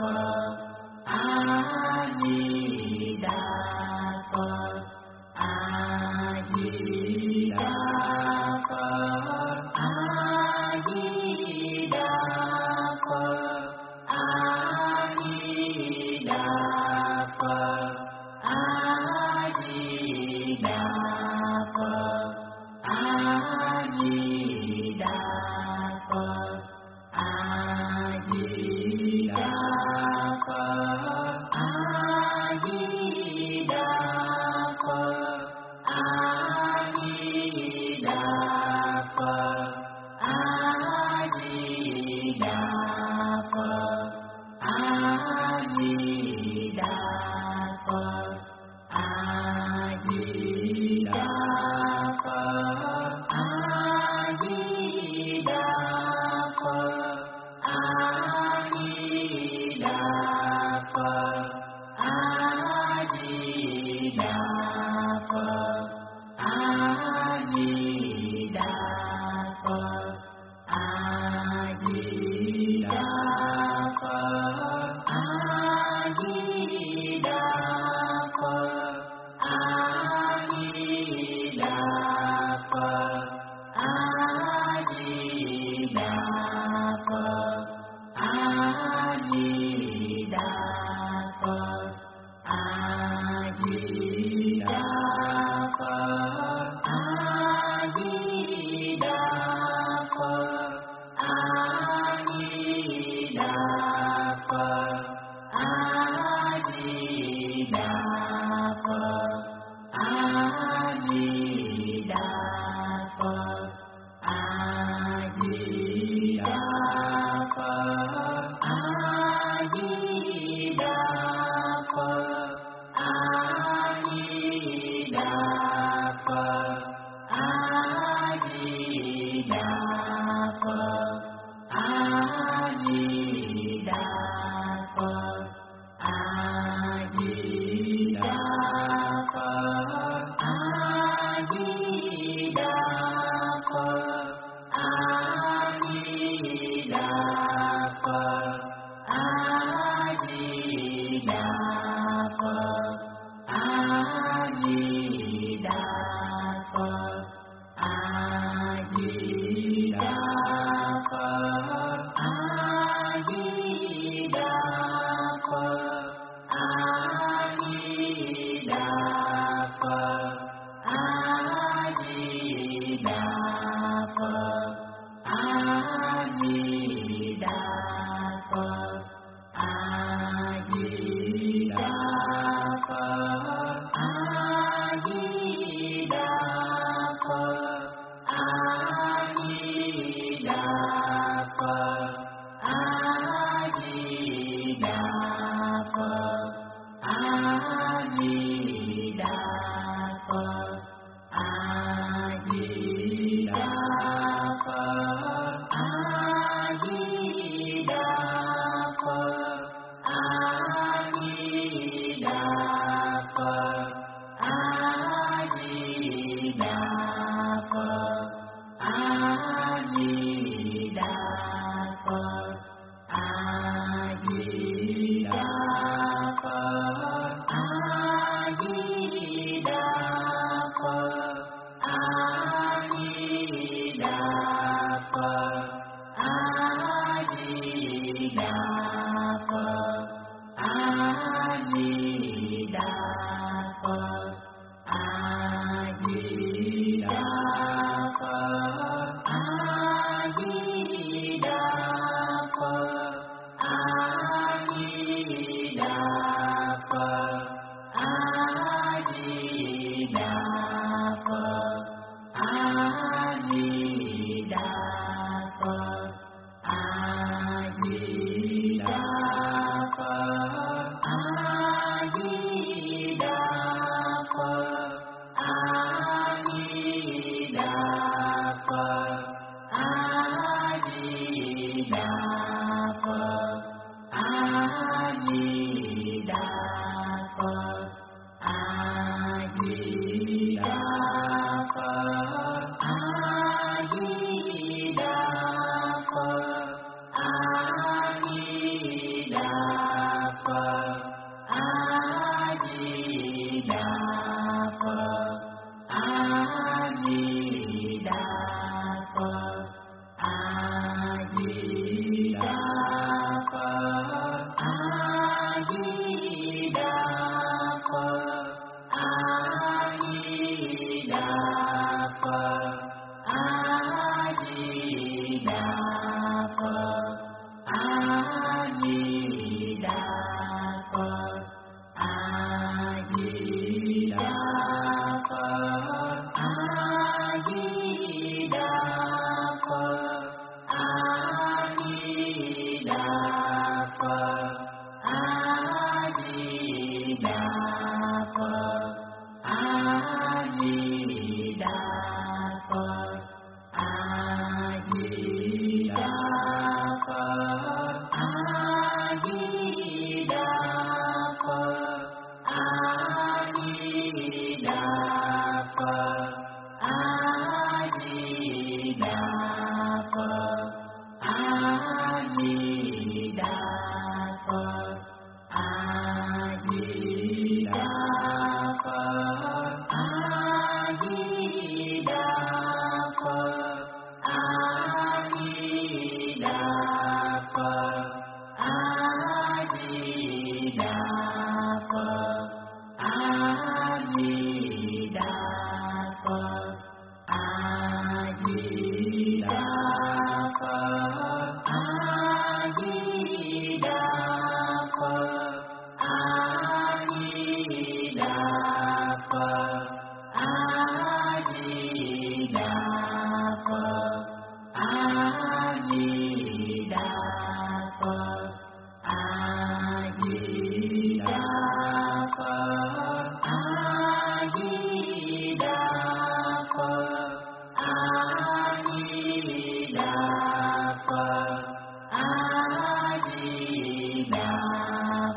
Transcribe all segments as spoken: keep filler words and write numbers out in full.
Phật. A Di Đà Phật. A Di Đà Phật. A Di Đà Phật. A Di Đà Phật. A Di Đà Phật. A Di Đà Phật. A Di Đà Phật. A Di Đà Phật. A Di Đà Phật. A Di Đà Phật. A Di Đà Phật. A Di Đà Phật. A Di Đà Phật. A Di Đà Phật. A Di Đà Phật. A Di Đà Phật. A Di Đà Phật. A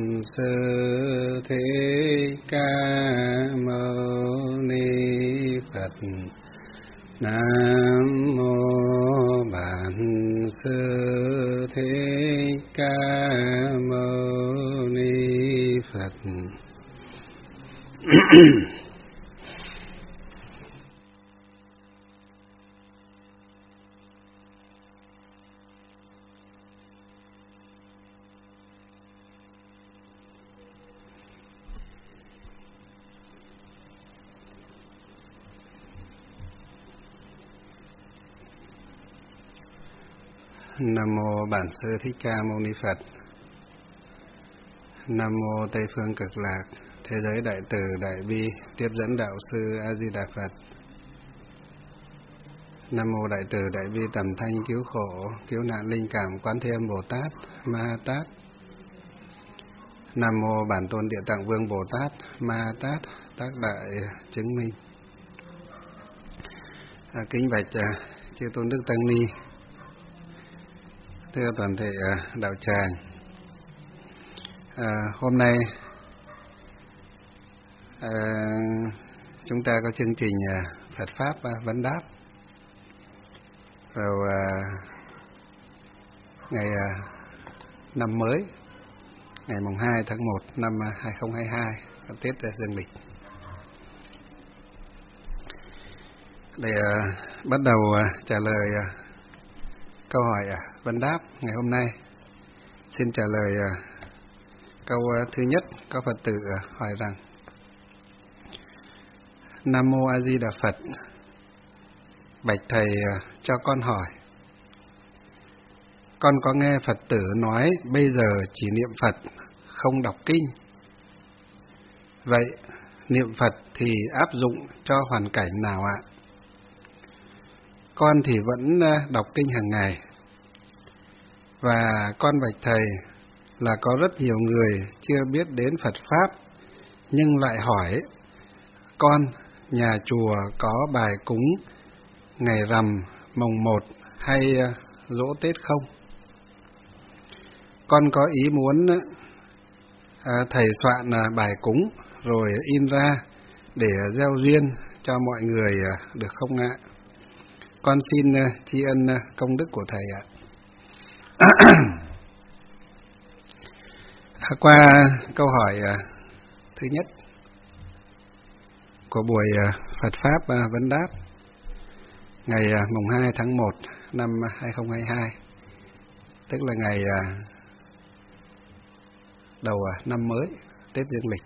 Sư Thích Ca Mâu Ni Phật. Nam mô Bản Sư Thích Ca Mâu Ni Phật. Nam mô Bản Sư Thích Ca Mâu Ni Phật. Nam mô Tây Phương Cực Lạc Thế Giới Đại Từ Đại Bi Tiếp Dẫn Đạo Sư A Di Đà Phật. Nam mô Đại Từ Đại Bi Tầm Thanh Cứu Khổ Cứu Nạn Linh Cảm Quán Thế Âm Bồ Tát Ma Ha Tát. Nam mô Bản Tôn Địa Tạng Vương Bồ Tát Ma Ha Tát Tác Đại Chứng Minh. À, kính bạch à, chư tôn đức tăng ni, thưa toàn thể à, đạo tràng. À, hôm nay à, chúng ta có chương trình à, Phật Pháp à, vấn đáp vào à, ngày à, năm mới, ngày mùng hai tháng một năm hai không hai hai, Tết Dương lịch. Để à, bắt đầu à, trả lời à, câu hỏi à, vấn đáp ngày hôm nay, xin trả lời à, câu à, thứ nhất. Có Phật tử à, hỏi rằng: Nam mô A Di Đà Phật, bạch thầy à, cho con hỏi, con có nghe Phật tử nói bây giờ chỉ niệm Phật không đọc kinh. Vậy niệm Phật thì áp dụng cho hoàn cảnh nào ạ? Con thì vẫn đọc kinh hàng ngày, và con bạch thầy là có rất nhiều người chưa biết đến Phật Pháp, nhưng lại hỏi con nhà chùa có bài cúng ngày rằm mồng một hay giỗ Tết không? Con có ý muốn à, thầy soạn à, bài cúng rồi in ra để gieo duyên cho mọi người à, được không ạ? Con xin uh, tri ân uh, công đức của thầy ạ. Qua câu hỏi uh, thứ nhất của buổi uh, Phật Pháp uh, vấn đáp ngày uh, mùng hai tháng một năm hai không hai hai, tức là ngày uh, đầu uh, năm mới Tết Dương lịch,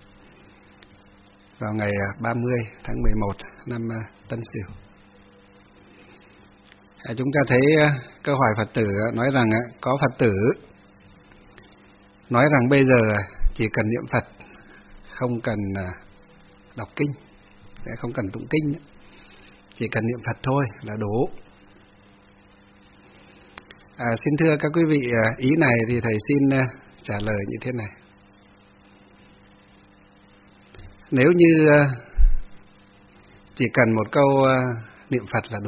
vào ngày uh, ba mươi tháng mười một năm uh, Tân Sửu. Chúng ta thấy câu hỏi Phật tử nói rằng có Phật tử nói rằng bây giờ chỉ cần niệm Phật, không cần đọc kinh, không cần tụng kinh, chỉ cần niệm Phật thôi là đủ. À, xin thưa các quý vị, ý này thì thầy xin trả lời như thế này. Nếu như chỉ cần một câu niệm Phật là đủ,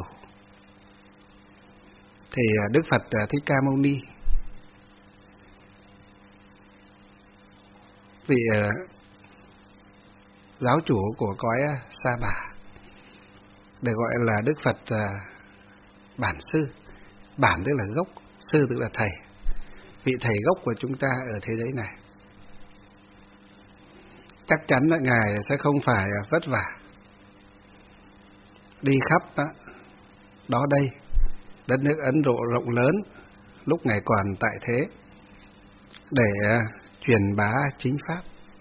thì Đức Phật Thích Ca Mâu Ni, vị giáo chủ của cõi Sa Bà, được gọi là Đức Phật Bản Sư. Bản tức là gốc, Sư tức là thầy, vị thầy gốc của chúng ta ở thế giới này. Chắc chắn là Ngài sẽ không phải vất vả đi khắp đó đây đất nước Ấn Độ rộng lớn lúc Ngài còn tại thế để truyền bá chính pháp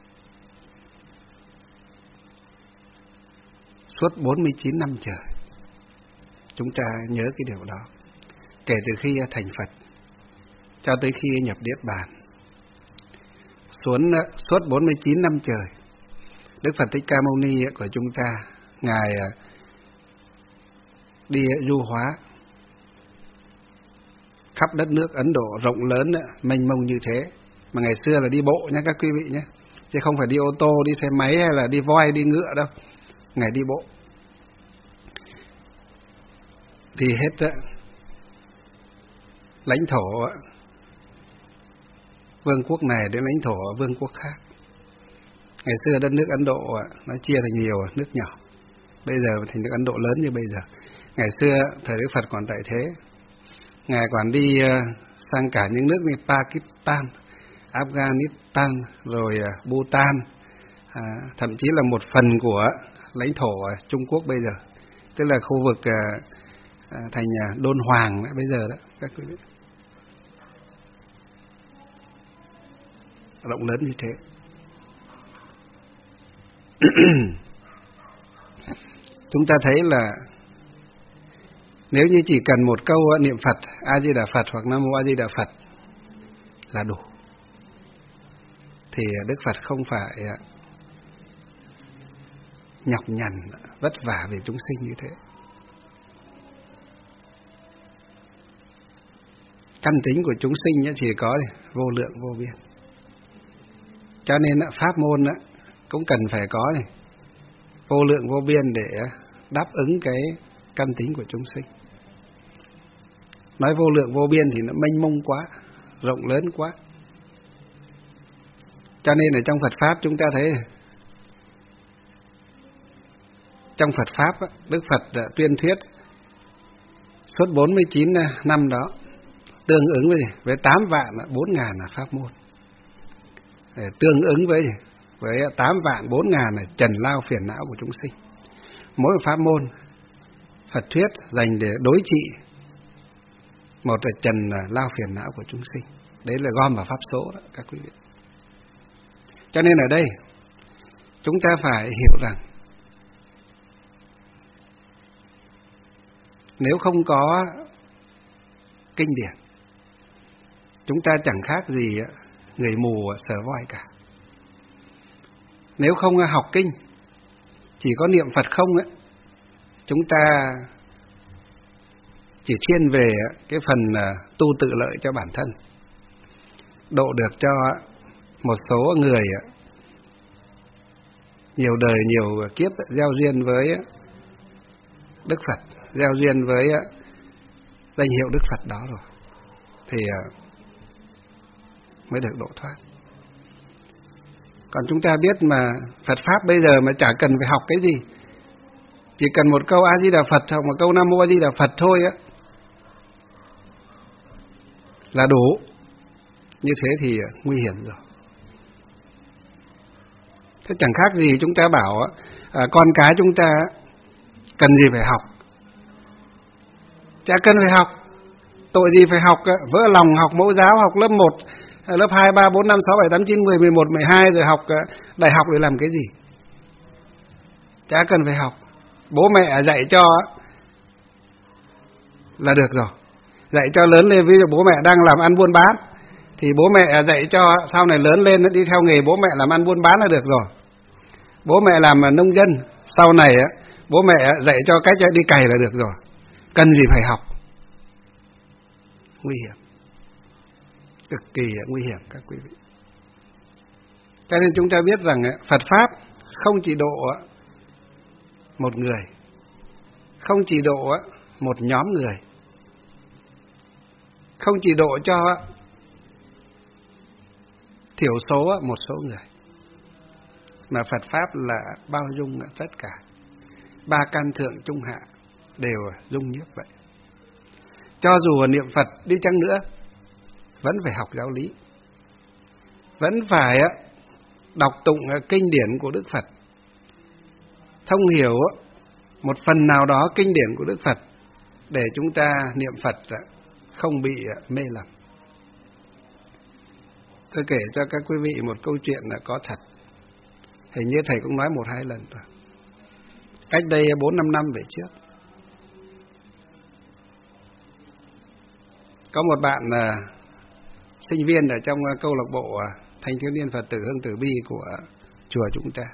suốt bốn mươi chín năm trời. Chúng ta nhớ cái điều đó. Kể từ khi thành Phật cho tới khi nhập Niết Bàn, xuống suốt bốn mươi chín năm trời, Đức Phật Thích Ca Mâu Ni của chúng ta, Ngài đi du hóa khắp đất nước Ấn Độ rộng lớn, mênh mông như thế. Mà ngày xưa là đi bộ nha các quý vị nhé, chứ không phải đi ô tô, đi xe máy hay là đi voi, đi ngựa đâu. Ngài đi bộ. Thì hết lãnh thổ vương quốc này đến lãnh thổ vương quốc khác. Ngày xưa đất nước Ấn Độ nó chia thành nhiều nước nhỏ, bây giờ thành nước Ấn Độ lớn như bây giờ. Ngày xưa thời Đức Phật còn tại thế, Ngài còn đi sang cả những nước như Pakistan, Afghanistan, rồi Bhutan, à, thậm chí là một phần của lãnh thổ Trung Quốc bây giờ, tức là khu vực à, à, thành Đôn Hoàng đó, bây giờ đó, các quý vị. Rộng lớn như thế. Chúng ta thấy là nếu như chỉ cần một câu niệm Phật A Di Đà Phật hoặc Nam Mô A Di Đà Phật là đủ, thì Đức Phật không phải nhọc nhằn vất vả về chúng sinh như thế. Căn tính của chúng sinh chỉ có vô lượng vô biên, cho nên pháp môn cũng cần phải có này vô lượng vô biên để đáp ứng cái căn tính của chúng sinh. Nói vô lượng vô biên thì nó mênh mông quá, rộng lớn quá. Cho nên ở trong Phật Pháp chúng ta thấy, trong Phật Pháp Đức Phật tuyên thuyết suốt bốn mươi chín năm đó, tương ứng với với tám vạn bốn ngàn là pháp môn, để tương ứng với với tám vạn bốn ngàn là trần lao phiền não của chúng sinh. Mỗi pháp môn Phật thuyết dành để đối trị một là trần lao phiền não của chúng sinh. Đấy là gom vào pháp số đó, các quý vị. Cho nên ở đây chúng ta phải hiểu rằng nếu không có kinh điển, chúng ta chẳng khác gì người mù sờ voi cả. Nếu không học kinh, chỉ có niệm Phật không ấy, chúng ta chỉ thiên về cái phần tu tự lợi cho bản thân, độ được cho một số người nhiều đời nhiều kiếp gieo duyên với Đức Phật, gieo duyên với danh hiệu Đức Phật đó rồi, thì mới được độ thoát. Còn chúng ta biết mà Phật Pháp bây giờ mà chả cần phải học cái gì, chỉ cần một câu A Di Đà Phật hoặc một câu Nam Mô A Di Đà Phật thôi á là đủ. Như thế thì nguy hiểm rồi. Thế chẳng khác gì chúng ta bảo à, con cái chúng ta cần gì phải học, chả cần phải học. Tội gì phải học, vỡ lòng học mẫu giáo, học lớp một, lớp hai, ba, bốn, năm, sáu, bảy, tám, chín, mười, mười một, mười hai, rồi học đại học để làm cái gì? Chả cần phải học. Bố mẹ dạy cho là được rồi. Dạy cho lớn lên, ví dụ bố mẹ đang làm ăn buôn bán, thì bố mẹ dạy cho sau này lớn lên đi theo nghề bố mẹ làm ăn buôn bán là được rồi. Bố mẹ làm nông dân, sau này bố mẹ dạy cho cách đi cày là được rồi. Cần gì phải học? Nguy hiểm, cực kỳ nguy hiểm các quý vị. Cho nên chúng ta biết rằng Phật Pháp không chỉ độ một người, không chỉ độ một nhóm người, không chỉ độ cho thiểu số một số người, mà Phật Pháp là bao dung tất cả. Ba căn thượng trung hạ đều dung nhiếp vậy. Cho dù niệm Phật đi chăng nữa, vẫn phải học giáo lý, vẫn phải đọc tụng kinh điển của Đức Phật, thông hiểu một phần nào đó kinh điển của Đức Phật, để chúng ta niệm Phật không bị mê lầm. Tôi kể cho các quý vị một câu chuyện là có thật, hình như thầy cũng nói một hai lần rồi. Cách đây bốn năm năm về trước, có một bạn là sinh viên ở trong câu lạc bộ thanh thiếu niên Phật tử Hương Tử Bi của chùa chúng ta,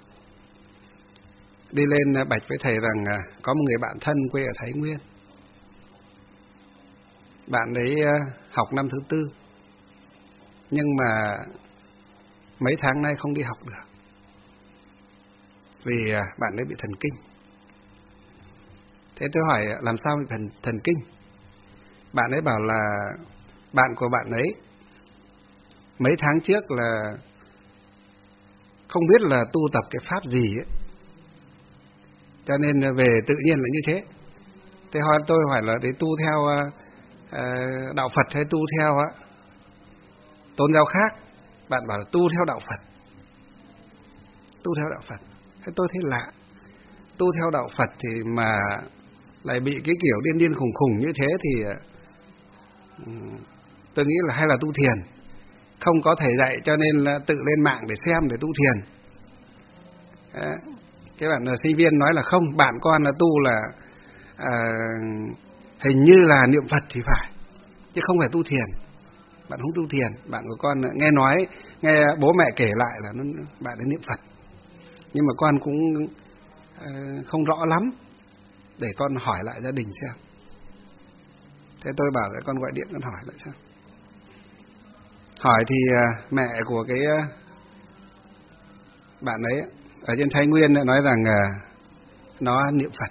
đi lên bạch với thầy rằng có một người bạn thân quê ở Thái Nguyên. Bạn ấy học năm thứ tư, nhưng mà mấy tháng nay không đi học được, vì bạn ấy bị thần kinh. Thế tôi hỏi làm sao bị thần, thần kinh? Bạn ấy bảo là bạn của bạn ấy mấy tháng trước là không biết là tu tập cái pháp gì ấy. Cho nên về tự nhiên là như thế. Thế hỏi tôi hỏi là để tu theo uh, đạo Phật hay tu theo uh, tôn giáo khác? Bạn bảo là tu theo đạo Phật. Tu theo đạo Phật. Thế tôi thấy lạ. Tu theo đạo Phật thì mà lại bị cái kiểu điên điên khùng khùng như thế thì uh, tôi nghĩ là hay là tu thiền. Không có thầy dạy cho nên là tự lên mạng để xem để tu thiền. Đấy. Cái bạn là sinh viên nói là không, bạn con là tu là à, hình như là niệm Phật thì phải, chứ không phải tu thiền. Bạn không tu thiền, bạn của con nghe nói, nghe bố mẹ kể lại là nó, bạn ấy niệm Phật. Nhưng mà con cũng à, không rõ lắm, để con hỏi lại gia đình xem. Thế tôi bảo là con gọi điện con hỏi lại xem. Hỏi thì à, mẹ của cái à, bạn ấy ở trên Thái Nguyên nói rằng à, nó niệm Phật.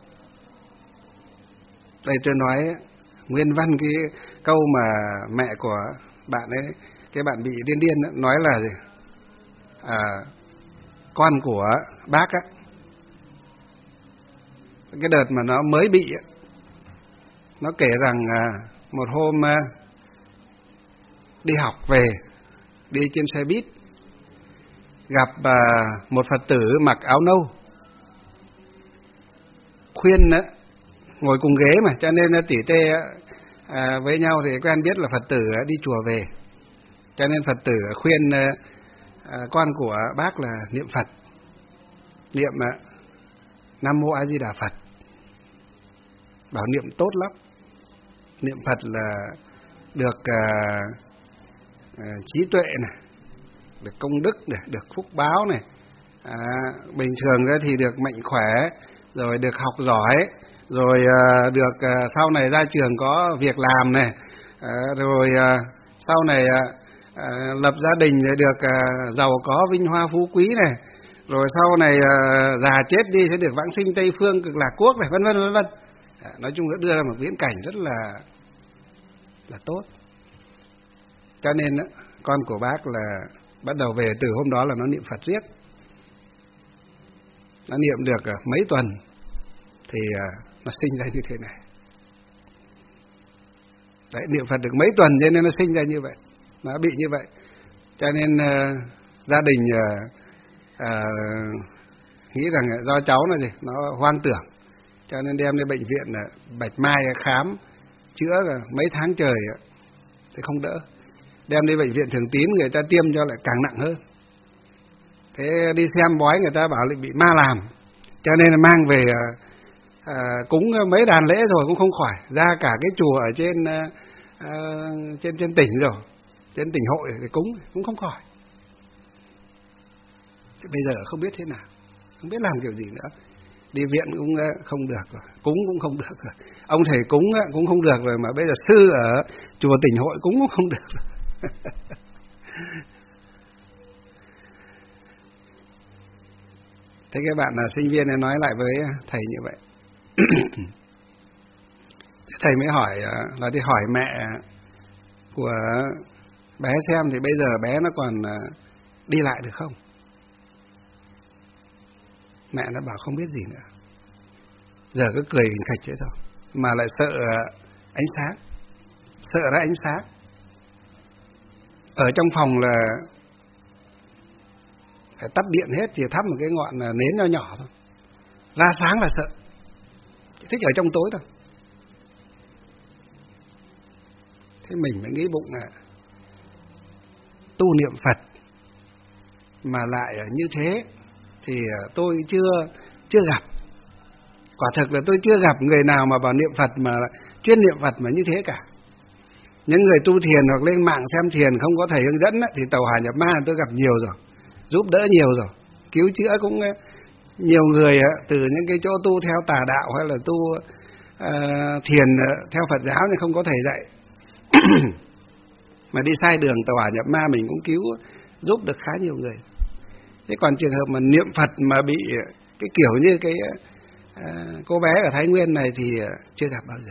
Đây tôi nói nguyên văn cái câu mà mẹ của bạn ấy, cái bạn bị điên điên ấy, nói là gì? À, con của bác á, cái đợt mà nó mới bị ấy, nó kể rằng à, một hôm à, đi học về, đi trên xe buýt, gặp à, một Phật tử mặc áo nâu, khuyên á, ngồi cùng ghế mà, cho nên tỉ tê à, với nhau thì quen biết là Phật tử đi chùa về, cho nên Phật tử khuyên à, con của bác là niệm Phật, niệm à, Nam Mô A Di Đà Phật, bảo niệm tốt lắm, niệm Phật là được à, à, trí tuệ này, được công đức này, được phúc báo này, à, bình thường thì được mạnh khỏe, rồi được học giỏi, rồi à, được à, sau này ra trường có việc làm này, à, rồi à, sau này à, à, lập gia đình rồi được à, giàu có vinh hoa phú quý này, rồi sau này à, già chết đi sẽ được vãng sinh Tây Phương Cực Lạc Quốc này, vân vân vân vân. À, nói chung đã đưa ra một viễn cảnh rất là là tốt. Cho nên á, con của bác là bắt đầu về từ hôm đó là nó niệm Phật riết. Nó niệm được à, mấy tuần thì à, nó sinh ra như thế này. Đấy, niệm Phật được mấy tuần cho nên nó sinh ra như vậy, nó bị như vậy. Cho nên à, gia đình à, à, nghĩ rằng do cháu nó gì, nó hoang tưởng, cho nên đem đến bệnh viện à, Bạch Mai khám chữa là mấy tháng trời à, thì không đỡ. Đem đi bệnh viện Thường Tín người ta tiêm cho lại càng nặng hơn. Thế đi xem bói người ta bảo lại bị ma làm, cho nên là mang về à, à, cúng mấy đàn lễ rồi cũng không khỏi, ra cả cái chùa ở trên à, à, trên trên tỉnh rồi, trên tỉnh hội thì cúng cũng không khỏi. Thế bây giờ không biết thế nào, không biết làm kiểu gì nữa. Đi viện cũng không được rồi, cúng cũng không được rồi, ông thầy cúng cũng không được rồi, mà bây giờ sư ở chùa tỉnh hội cúng cũng không được rồi. Thế các bạn là sinh viên này nói lại với thầy như vậy. Thầy mới hỏi là đi hỏi mẹ của bé xem thì bây giờ bé nó còn đi lại được không. Mẹ nó bảo không biết gì nữa, giờ cứ cười khạch thế thôi, mà lại sợ ánh sáng, sợ ra ánh sáng. Ở trong phòng là phải tắt điện hết, chỉ thắp một cái ngọn nến nho nhỏ thôi, ra sáng là sợ, chỉ thích ở trong tối thôi. Thế mình mới nghĩ bụng là tu niệm Phật mà lại như thế thì tôi chưa chưa gặp. Quả thực là tôi chưa gặp người nào mà vào niệm Phật mà chuyên niệm Phật mà như thế cả. Những người tu thiền hoặc lên mạng xem thiền không có thầy hướng dẫn á, thì tàu hỏa nhập ma tôi gặp nhiều rồi, giúp đỡ nhiều rồi, cứu chữa cũng nhiều người á, từ những cái chỗ tu theo tà đạo hay là tu uh, thiền theo Phật giáo thì không có thầy dạy mà đi sai đường tàu hỏa nhập ma mình cũng cứu giúp được khá nhiều người. Thế còn trường hợp mà niệm Phật mà bị cái kiểu như cái uh, cô bé ở Thái Nguyên này thì uh, chưa gặp bao giờ.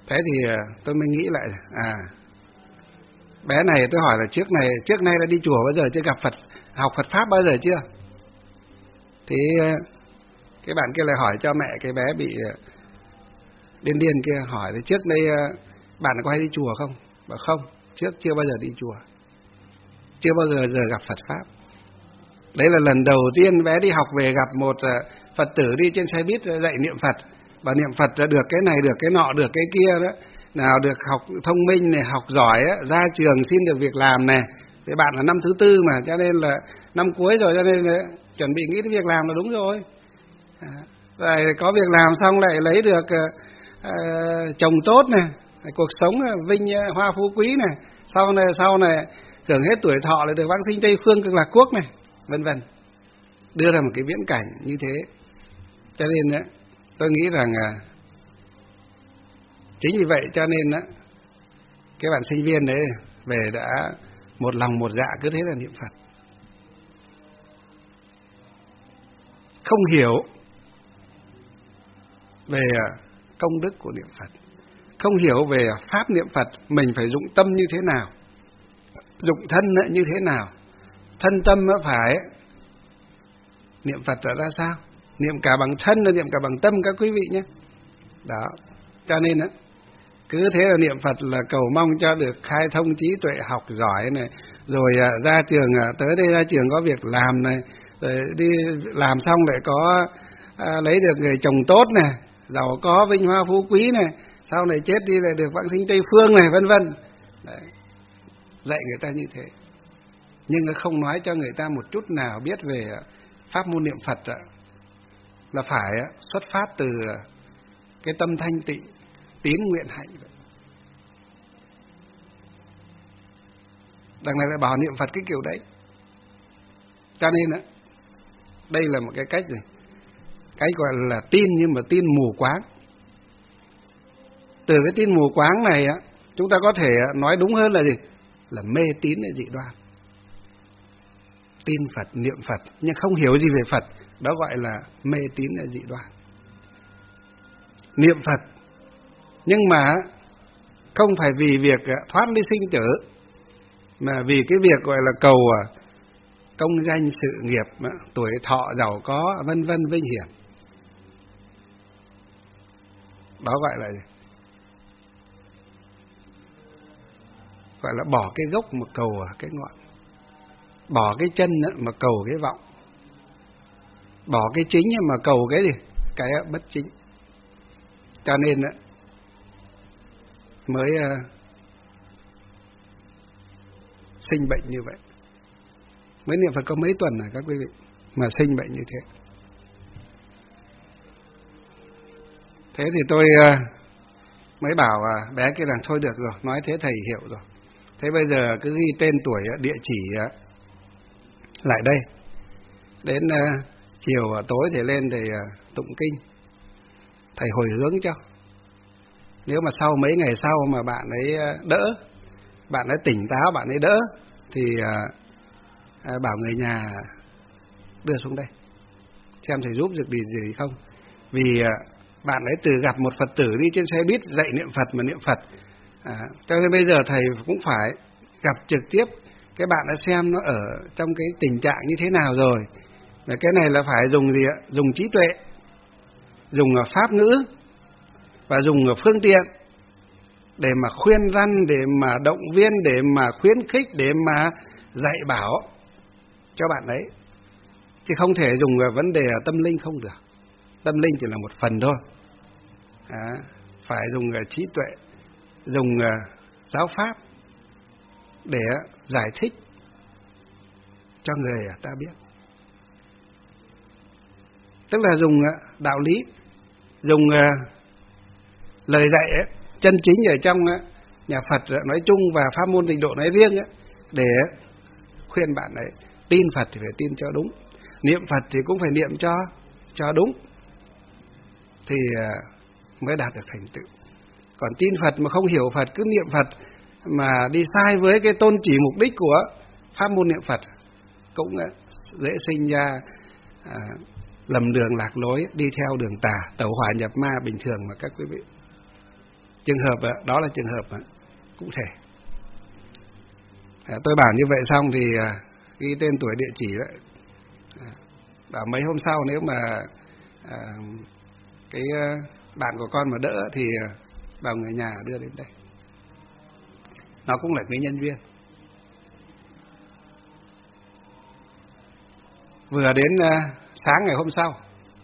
Thế thì tôi mới nghĩ lại, à, bé này tôi hỏi là trước này, trước nay đã đi chùa bao giờ chưa, gặp Phật, học Phật Pháp bao giờ chưa? Thì cái bạn kia lại hỏi cho mẹ cái bé bị điên điên kia, hỏi thì trước đây bạn có hay đi chùa không? Bảo không, trước chưa bao giờ đi chùa, chưa bao giờ giờ gặp Phật Pháp. Đấy là lần đầu tiên bé đi học về gặp một Phật tử đi trên xe buýt dạy niệm Phật, và niệm Phật được cái này, được cái nọ, được cái kia đó. Nào được học thông minh này, học giỏi á, ra trường xin được việc làm này. Thì bạn là năm thứ tư mà, cho nên là năm cuối rồi, cho nên là chuẩn bị nghĩ đến việc làm là đúng rồi. À, rồi có việc làm xong lại lấy được uh, chồng tốt này, cuộc sống vinh hoa phú quý này, sau này sau này hưởng hết tuổi thọ lại được vãng sinh Tây Phương Cực Lạc Quốc này, vân vân. Đưa ra một cái viễn cảnh như thế. Cho nên á, tôi nghĩ rằng uh, chính vì vậy cho nên á, cái bạn sinh viên đấy về đã một lòng một dạ cứ thế là niệm Phật. Không hiểu về công đức của niệm Phật, không hiểu về pháp niệm Phật, mình phải dụng tâm như thế nào, dụng thân như thế nào, thân tâm phải niệm Phật là ra sao, niệm cả bằng thân là niệm cả bằng tâm các quý vị nhé. Đó, cho nên á, cứ thế là niệm Phật là cầu mong cho được khai thông trí tuệ, học giỏi này, rồi à, ra trường, à, tới đây ra trường có việc làm này, rồi đi làm xong lại có à, lấy được người chồng tốt này, giàu có vinh hoa phú quý này, sau này chết đi lại được vãng sinh Tây Phương này, vân vân. Dạy người ta như thế, nhưng không nói cho người ta một chút nào biết về pháp môn niệm Phật là phải xuất phát từ cái tâm thanh tịnh, tín nguyện hạnh. Đằng này lại bảo niệm Phật cái kiểu đấy. Cho nên á, đây là một cái cách gì, cái gọi là tin nhưng mà tin mù quáng. Từ cái tin mù quáng này á, chúng ta có thể nói đúng hơn là gì? Là mê tín là dị đoan. Tin Phật, niệm Phật nhưng không hiểu gì về Phật, đó gọi là mê tín là dị đoan. Niệm Phật nhưng mà không phải vì việc thoát ly sinh tử, mà vì cái việc gọi là cầu công danh sự nghiệp, tuổi thọ giàu có, vân vân vinh hiển. Đó gọi là gì? Gọi là bỏ cái gốc mà cầu cái ngọn, bỏ cái chân mà cầu cái vọng, bỏ cái chính mà cầu cái gì? Cái bất chính. Cho nên mới uh, sinh bệnh như vậy. Mới niệm Phật có mấy tuần rồi các quý vị mà sinh bệnh như thế. Thế thì tôi uh, mới bảo uh, bé kia rằng thôi được rồi, nói thế thầy hiểu rồi. Thế bây giờ cứ ghi tên tuổi, địa chỉ uh, lại đây. Đến uh, chiều uh, tối thì lên thì uh, tụng kinh, thầy hồi hướng cho. Nếu mà sau mấy ngày sau mà bạn ấy đỡ, bạn ấy tỉnh táo, bạn ấy đỡ, thì à, bảo người nhà đưa xuống đây, xem thầy giúp được gì gì không. Vì à, bạn ấy từ gặp một Phật tử đi trên xe buýt dạy niệm Phật mà niệm Phật, à, cho nên bây giờ thầy cũng phải gặp trực tiếp cái bạn đã xem nó ở trong cái tình trạng như thế nào rồi. Và cái này là phải dùng gì ạ? Dùng trí tuệ, dùng pháp ngữ và dùng phương tiện để mà khuyên răn, để mà động viên, để mà khuyến khích, để mà dạy bảo cho bạn ấy. Chứ không thể dùng vấn đề tâm linh không được. Tâm linh chỉ là một phần thôi. À, phải dùng trí tuệ, dùng giáo pháp để giải thích cho người ta biết. Tức là dùng đạo lý, dùng lời dạy ấy, chân chính ở trong nhà Phật nói chung và pháp môn tịnh độ nói riêng ấy, để khuyên bạn ấy tin Phật thì phải tin cho đúng, niệm Phật thì cũng phải niệm cho cho đúng, thì mới đạt được thành tựu. Còn tin Phật mà không hiểu Phật, cứ niệm Phật mà đi sai với cái tôn chỉ mục đích của pháp môn niệm Phật, cũng dễ sinh ra à, lầm đường lạc lối, đi theo đường tà, tẩu hỏa nhập ma bình thường mà các quý vị. Trường hợp đó là trường hợp cụ thể. Tôi bảo như vậy xong thì ghi tên tuổi địa chỉ đấy. Bảo mấy hôm sau nếu mà à, cái bạn của con mà đỡ thì bảo người nhà đưa đến đây. Nó cũng là cái nhân viên. Vừa đến à, sáng ngày hôm sau,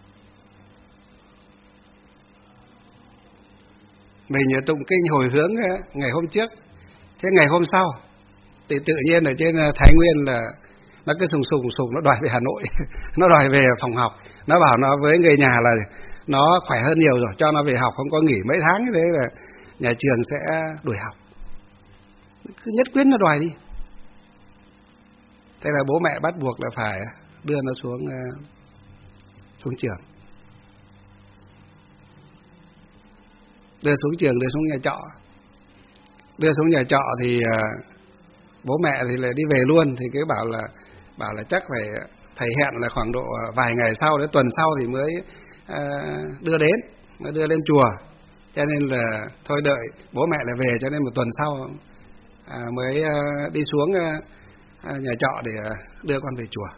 mình nhớ tụng kinh hồi hướng ngày hôm trước. Thế ngày hôm sau thì tự nhiên ở trên Thái Nguyên là nó cứ sùng sùng sùng nó đòi về Hà Nội. Nó đòi về phòng học. Nó bảo nó với người nhà là nó khỏe hơn nhiều rồi, cho nó về học, không có nghỉ mấy tháng. Thế là nhà trường sẽ đuổi học. Cứ nhất quyết nó đòi đi. Thế là bố mẹ bắt buộc là phải đưa nó xuống xuống trường. Đưa xuống trường, đưa xuống nhà trọ. Đưa xuống nhà trọ thì bố mẹ thì lại đi về luôn. Thì cái bảo là bảo là chắc phải thầy hẹn là khoảng độ vài ngày sau, đến tuần sau thì mới à, đưa đến, mới đưa lên chùa. Cho nên là thôi đợi bố mẹ lại về, cho nên một tuần sau à, mới à, đi xuống à, nhà trọ để đưa con về chùa.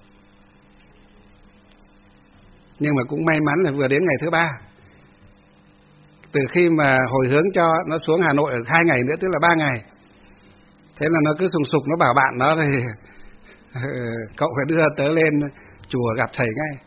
Nhưng mà cũng may mắn là vừa đến ngày thứ ba. Từ khi mà hồi hướng cho nó xuống Hà Nội ở hai ngày nữa, tức là ba ngày. Thế là nó cứ sùng sục, nó bảo bạn nó thì cậu phải đưa tớ lên chùa gặp thầy ngay.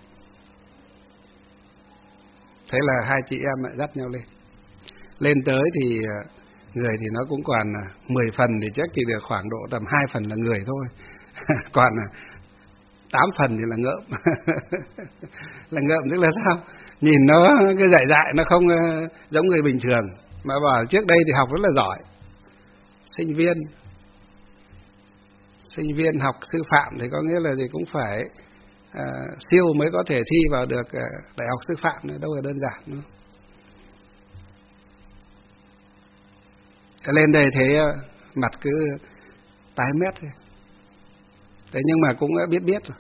Thế là hai chị em lại dắt nhau lên. Lên tới thì người thì nó cũng còn mười phần thì chắc chỉ được khoảng độ tầm hai phần là người thôi. Còn tám phần thì là ngợm. Là ngợm tức là sao? Nhìn nó cái dại dại, nó không giống người bình thường. Mà bảo trước đây thì học rất là giỏi. Sinh viên Sinh viên học sư phạm thì có nghĩa là gì cũng phải à, siêu mới có thể thi vào được à, đại học sư phạm nữa, đâu là đơn giản nữa. Lên đây thế mặt cứ tái mét thôi. Thế nhưng mà cũng biết biết rồi.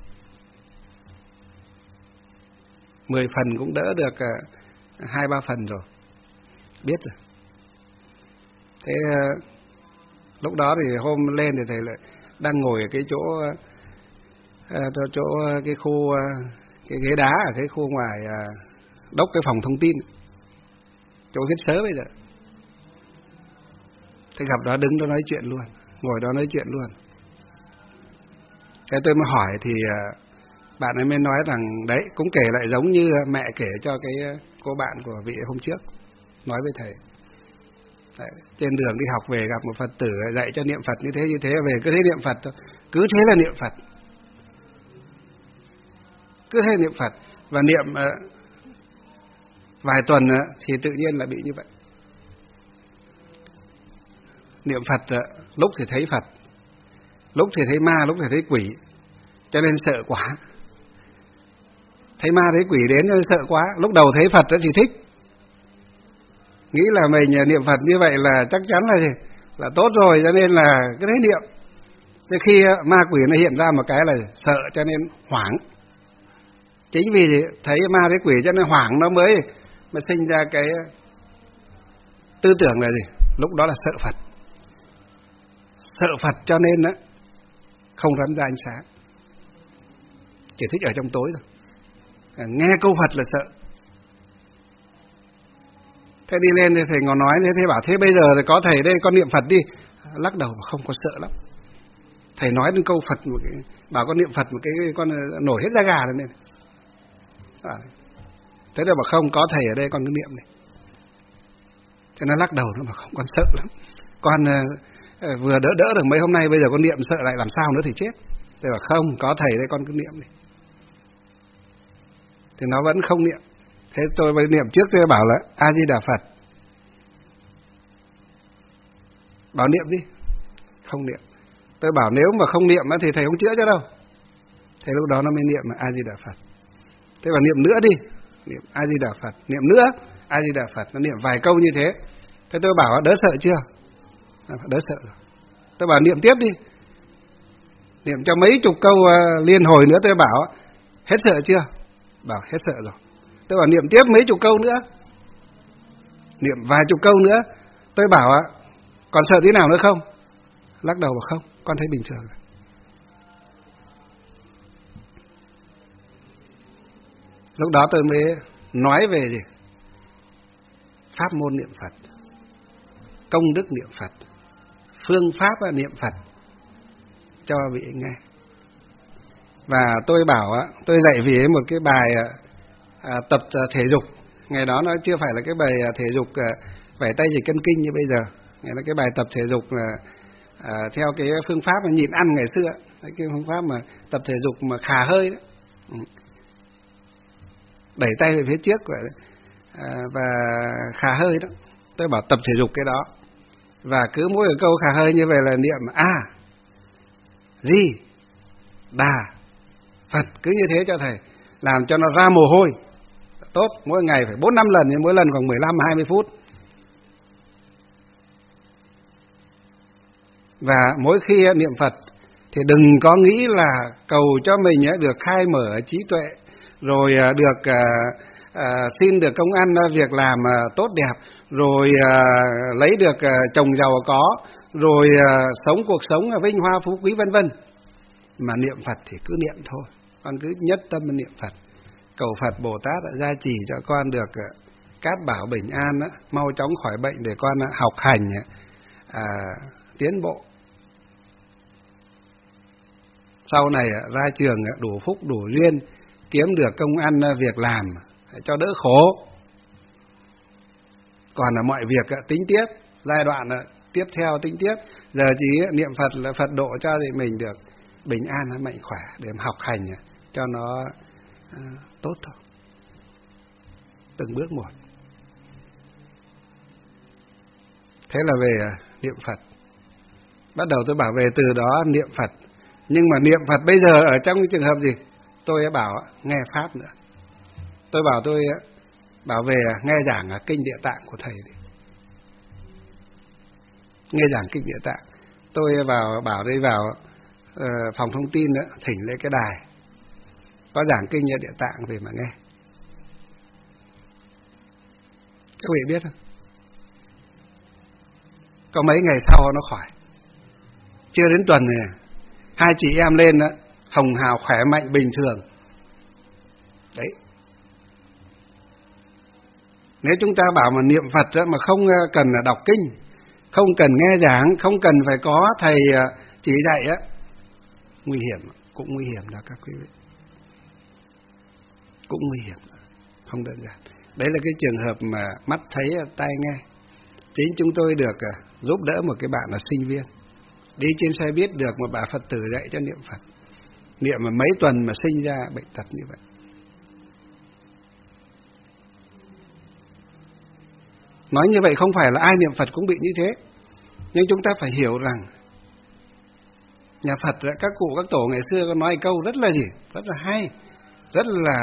Mười phần cũng đỡ được à, hai ba phần rồi. Biết rồi. Thế à, lúc đó thì hôm lên thì thầy lại đang ngồi ở cái chỗ à, chỗ cái khu cái ghế đá ở cái khu ngoài à, đốc cái phòng thông tin, chỗ hết sớ bây giờ. Thế gặp đó đứng đó nói chuyện luôn, ngồi đó nói chuyện luôn. Thế tôi mới hỏi thì à, bạn ấy mới nói rằng đấy cũng kể lại giống như mẹ kể cho cái cô bạn của vị hôm trước nói với thầy. Đấy, trên đường đi học về gặp một Phật tử dạy cho niệm Phật như thế như thế, về cứ thế niệm Phật thôi, cứ thế là niệm Phật, cứ thế niệm Phật và niệm uh, vài tuần uh, thì tự nhiên là bị như vậy. Niệm Phật uh, lúc thì thấy Phật, lúc thì thấy ma, lúc thì thấy quỷ, cho nên sợ quá. Thấy ma thấy quỷ đến cho nên sợ quá. Lúc đầu thấy Phật thì thích, nghĩ là mình niệm Phật như vậy là chắc chắn là gì? Là tốt rồi, cho nên là cứ thế niệm. Thế khi ma quỷ nó hiện ra một cái là sợ cho nên hoảng. Chính vì thấy ma thấy quỷ cho nên hoảng nó mới mà sinh ra cái tư tưởng là gì? Lúc đó là sợ Phật. Sợ Phật cho nên đó, không dám ra ánh sáng, chỉ thích ở trong tối thôi. Nghe câu Phật là sợ. Thế đi lên thì thầy ngồi nói thế, thế bảo thế bây giờ thì có thầy đây, con niệm Phật đi. Lắc đầu không có sợ lắm. Thầy nói đến câu Phật một cái, bảo con niệm Phật một cái con nổi hết da gà lên này. À, thế là bảo không, có thầy ở đây con cứ niệm này. Thế nó lắc đầu, nó bảo không, con sợ lắm. Con uh, vừa đỡ đỡ được mấy hôm nay, bây giờ con niệm sợ lại làm sao nữa thì chết. Thầy bảo không, có thầy đây con cứ niệm này. Thì nó vẫn không niệm. Thế tôi mới niệm trước, tôi bảo là A Di Đà Phật. Bảo niệm đi, không niệm. Tôi bảo nếu mà không niệm thì thầy không chữa cho đâu. Thế lúc đó nó mới niệm A Di Đà Phật. Thế bảo niệm nữa đi, niệm A Di Đà Phật, niệm nữa A Di Đà Phật. Nó niệm vài câu như thế. Thế tôi bảo đỡ sợ chưa? Đỡ sợ rồi. Tôi bảo niệm tiếp đi, niệm cho mấy chục câu uh, liên hồi nữa. Tôi bảo hết sợ chưa? Bảo hết sợ rồi. Tôi bảo niệm tiếp mấy chục câu nữa. niệm vài chục câu nữa. Tôi bảo ạ, còn sợ tí nào nữa không? Lắc đầu bảo không, con thấy bình thường. Lúc đó tôi mới nói về gì? Pháp môn niệm Phật, công đức niệm Phật, phương pháp niệm Phật cho vị ấy nghe. Và tôi bảo á, tôi dạy vị ấy một cái bài à, tập thể dục. Ngày đó nó chưa phải là cái bài thể dục à, vẩy tay chỉ cân kinh như bây giờ. Ngày đó cái bài tập thể dục là à, theo cái phương pháp mà nhịn ăn ngày xưa, cái phương pháp mà tập thể dục mà khà hơi đó. Đẩy tay về phía trước vậy, à, và khà hơi đó. Tôi bảo tập thể dục cái đó. Và cứ mỗi câu khà hơi như vậy là niệm A, Di, Đà, Phật, cứ như thế cho thầy, làm cho nó ra mồ hôi. Tốt, mỗi ngày phải bốn năm lần, nhưng mỗi lần khoảng mười lăm hai mươi phút. Và mỗi khi niệm Phật thì đừng có nghĩ là cầu cho mình được khai mở trí tuệ, rồi được à, à, xin được công ăn việc làm à, tốt đẹp, rồi à, lấy được à, chồng giàu có, rồi à, sống cuộc sống vinh hoa phú quý vân vân. Mà niệm Phật thì cứ niệm thôi, con cứ nhất tâm niệm Phật, cầu Phật Bồ Tát gia trì cho con được à, cát bảo bình an, á, mau chóng khỏi bệnh để con à, học hành à, tiến bộ. Sau này à, ra trường à, đủ phúc đủ duyên, kiếm được công ăn việc làm cho đỡ khổ. Còn là mọi việc tính tiếp, giai đoạn tiếp theo tính tiếp. Giờ chỉ niệm Phật là Phật độ cho thì mình được bình an, mạnh khỏe để học hành cho nó à, tốt thôi. Từng bước một. Thế là về à, niệm Phật. Bắt đầu tôi bảo về từ đó niệm Phật. Nhưng mà niệm Phật bây giờ ở trong cái trường hợp gì? Tôi bảo nghe Pháp nữa. Tôi bảo tôi bảo về nghe giảng Kinh Địa Tạng của thầy đi. Nghe giảng Kinh Địa Tạng. Tôi vào bảo đây vào uh, phòng thông tin nữa, thỉnh lên cái đài có giảng Kinh Địa Tạng về mà nghe. Các vị biết không? Có mấy ngày sau nó khỏi. Chưa đến tuần này, hai chị em lên đó, hồng hào khỏe mạnh bình thường. Đấy. Nếu chúng ta bảo mà niệm Phật đó, mà không cần là đọc kinh, không cần nghe giảng, không cần phải có thầy chỉ dạy á, nguy hiểm, cũng nguy hiểm đó các quý vị. Cũng nguy hiểm, không đơn giản. Đấy là cái trường hợp mà mắt thấy tai nghe. Chính chúng tôi được giúp đỡ một cái bạn là sinh viên, đi trên xe buýt được một bà Phật tử dạy cho niệm Phật. Niệm mà mấy tuần mà sinh ra bệnh tật như vậy. Nói như vậy không phải là ai niệm Phật cũng bị như thế. Nhưng chúng ta phải hiểu rằng nhà Phật, các cụ các tổ ngày xưa có nói câu rất là gì? Rất là hay, rất là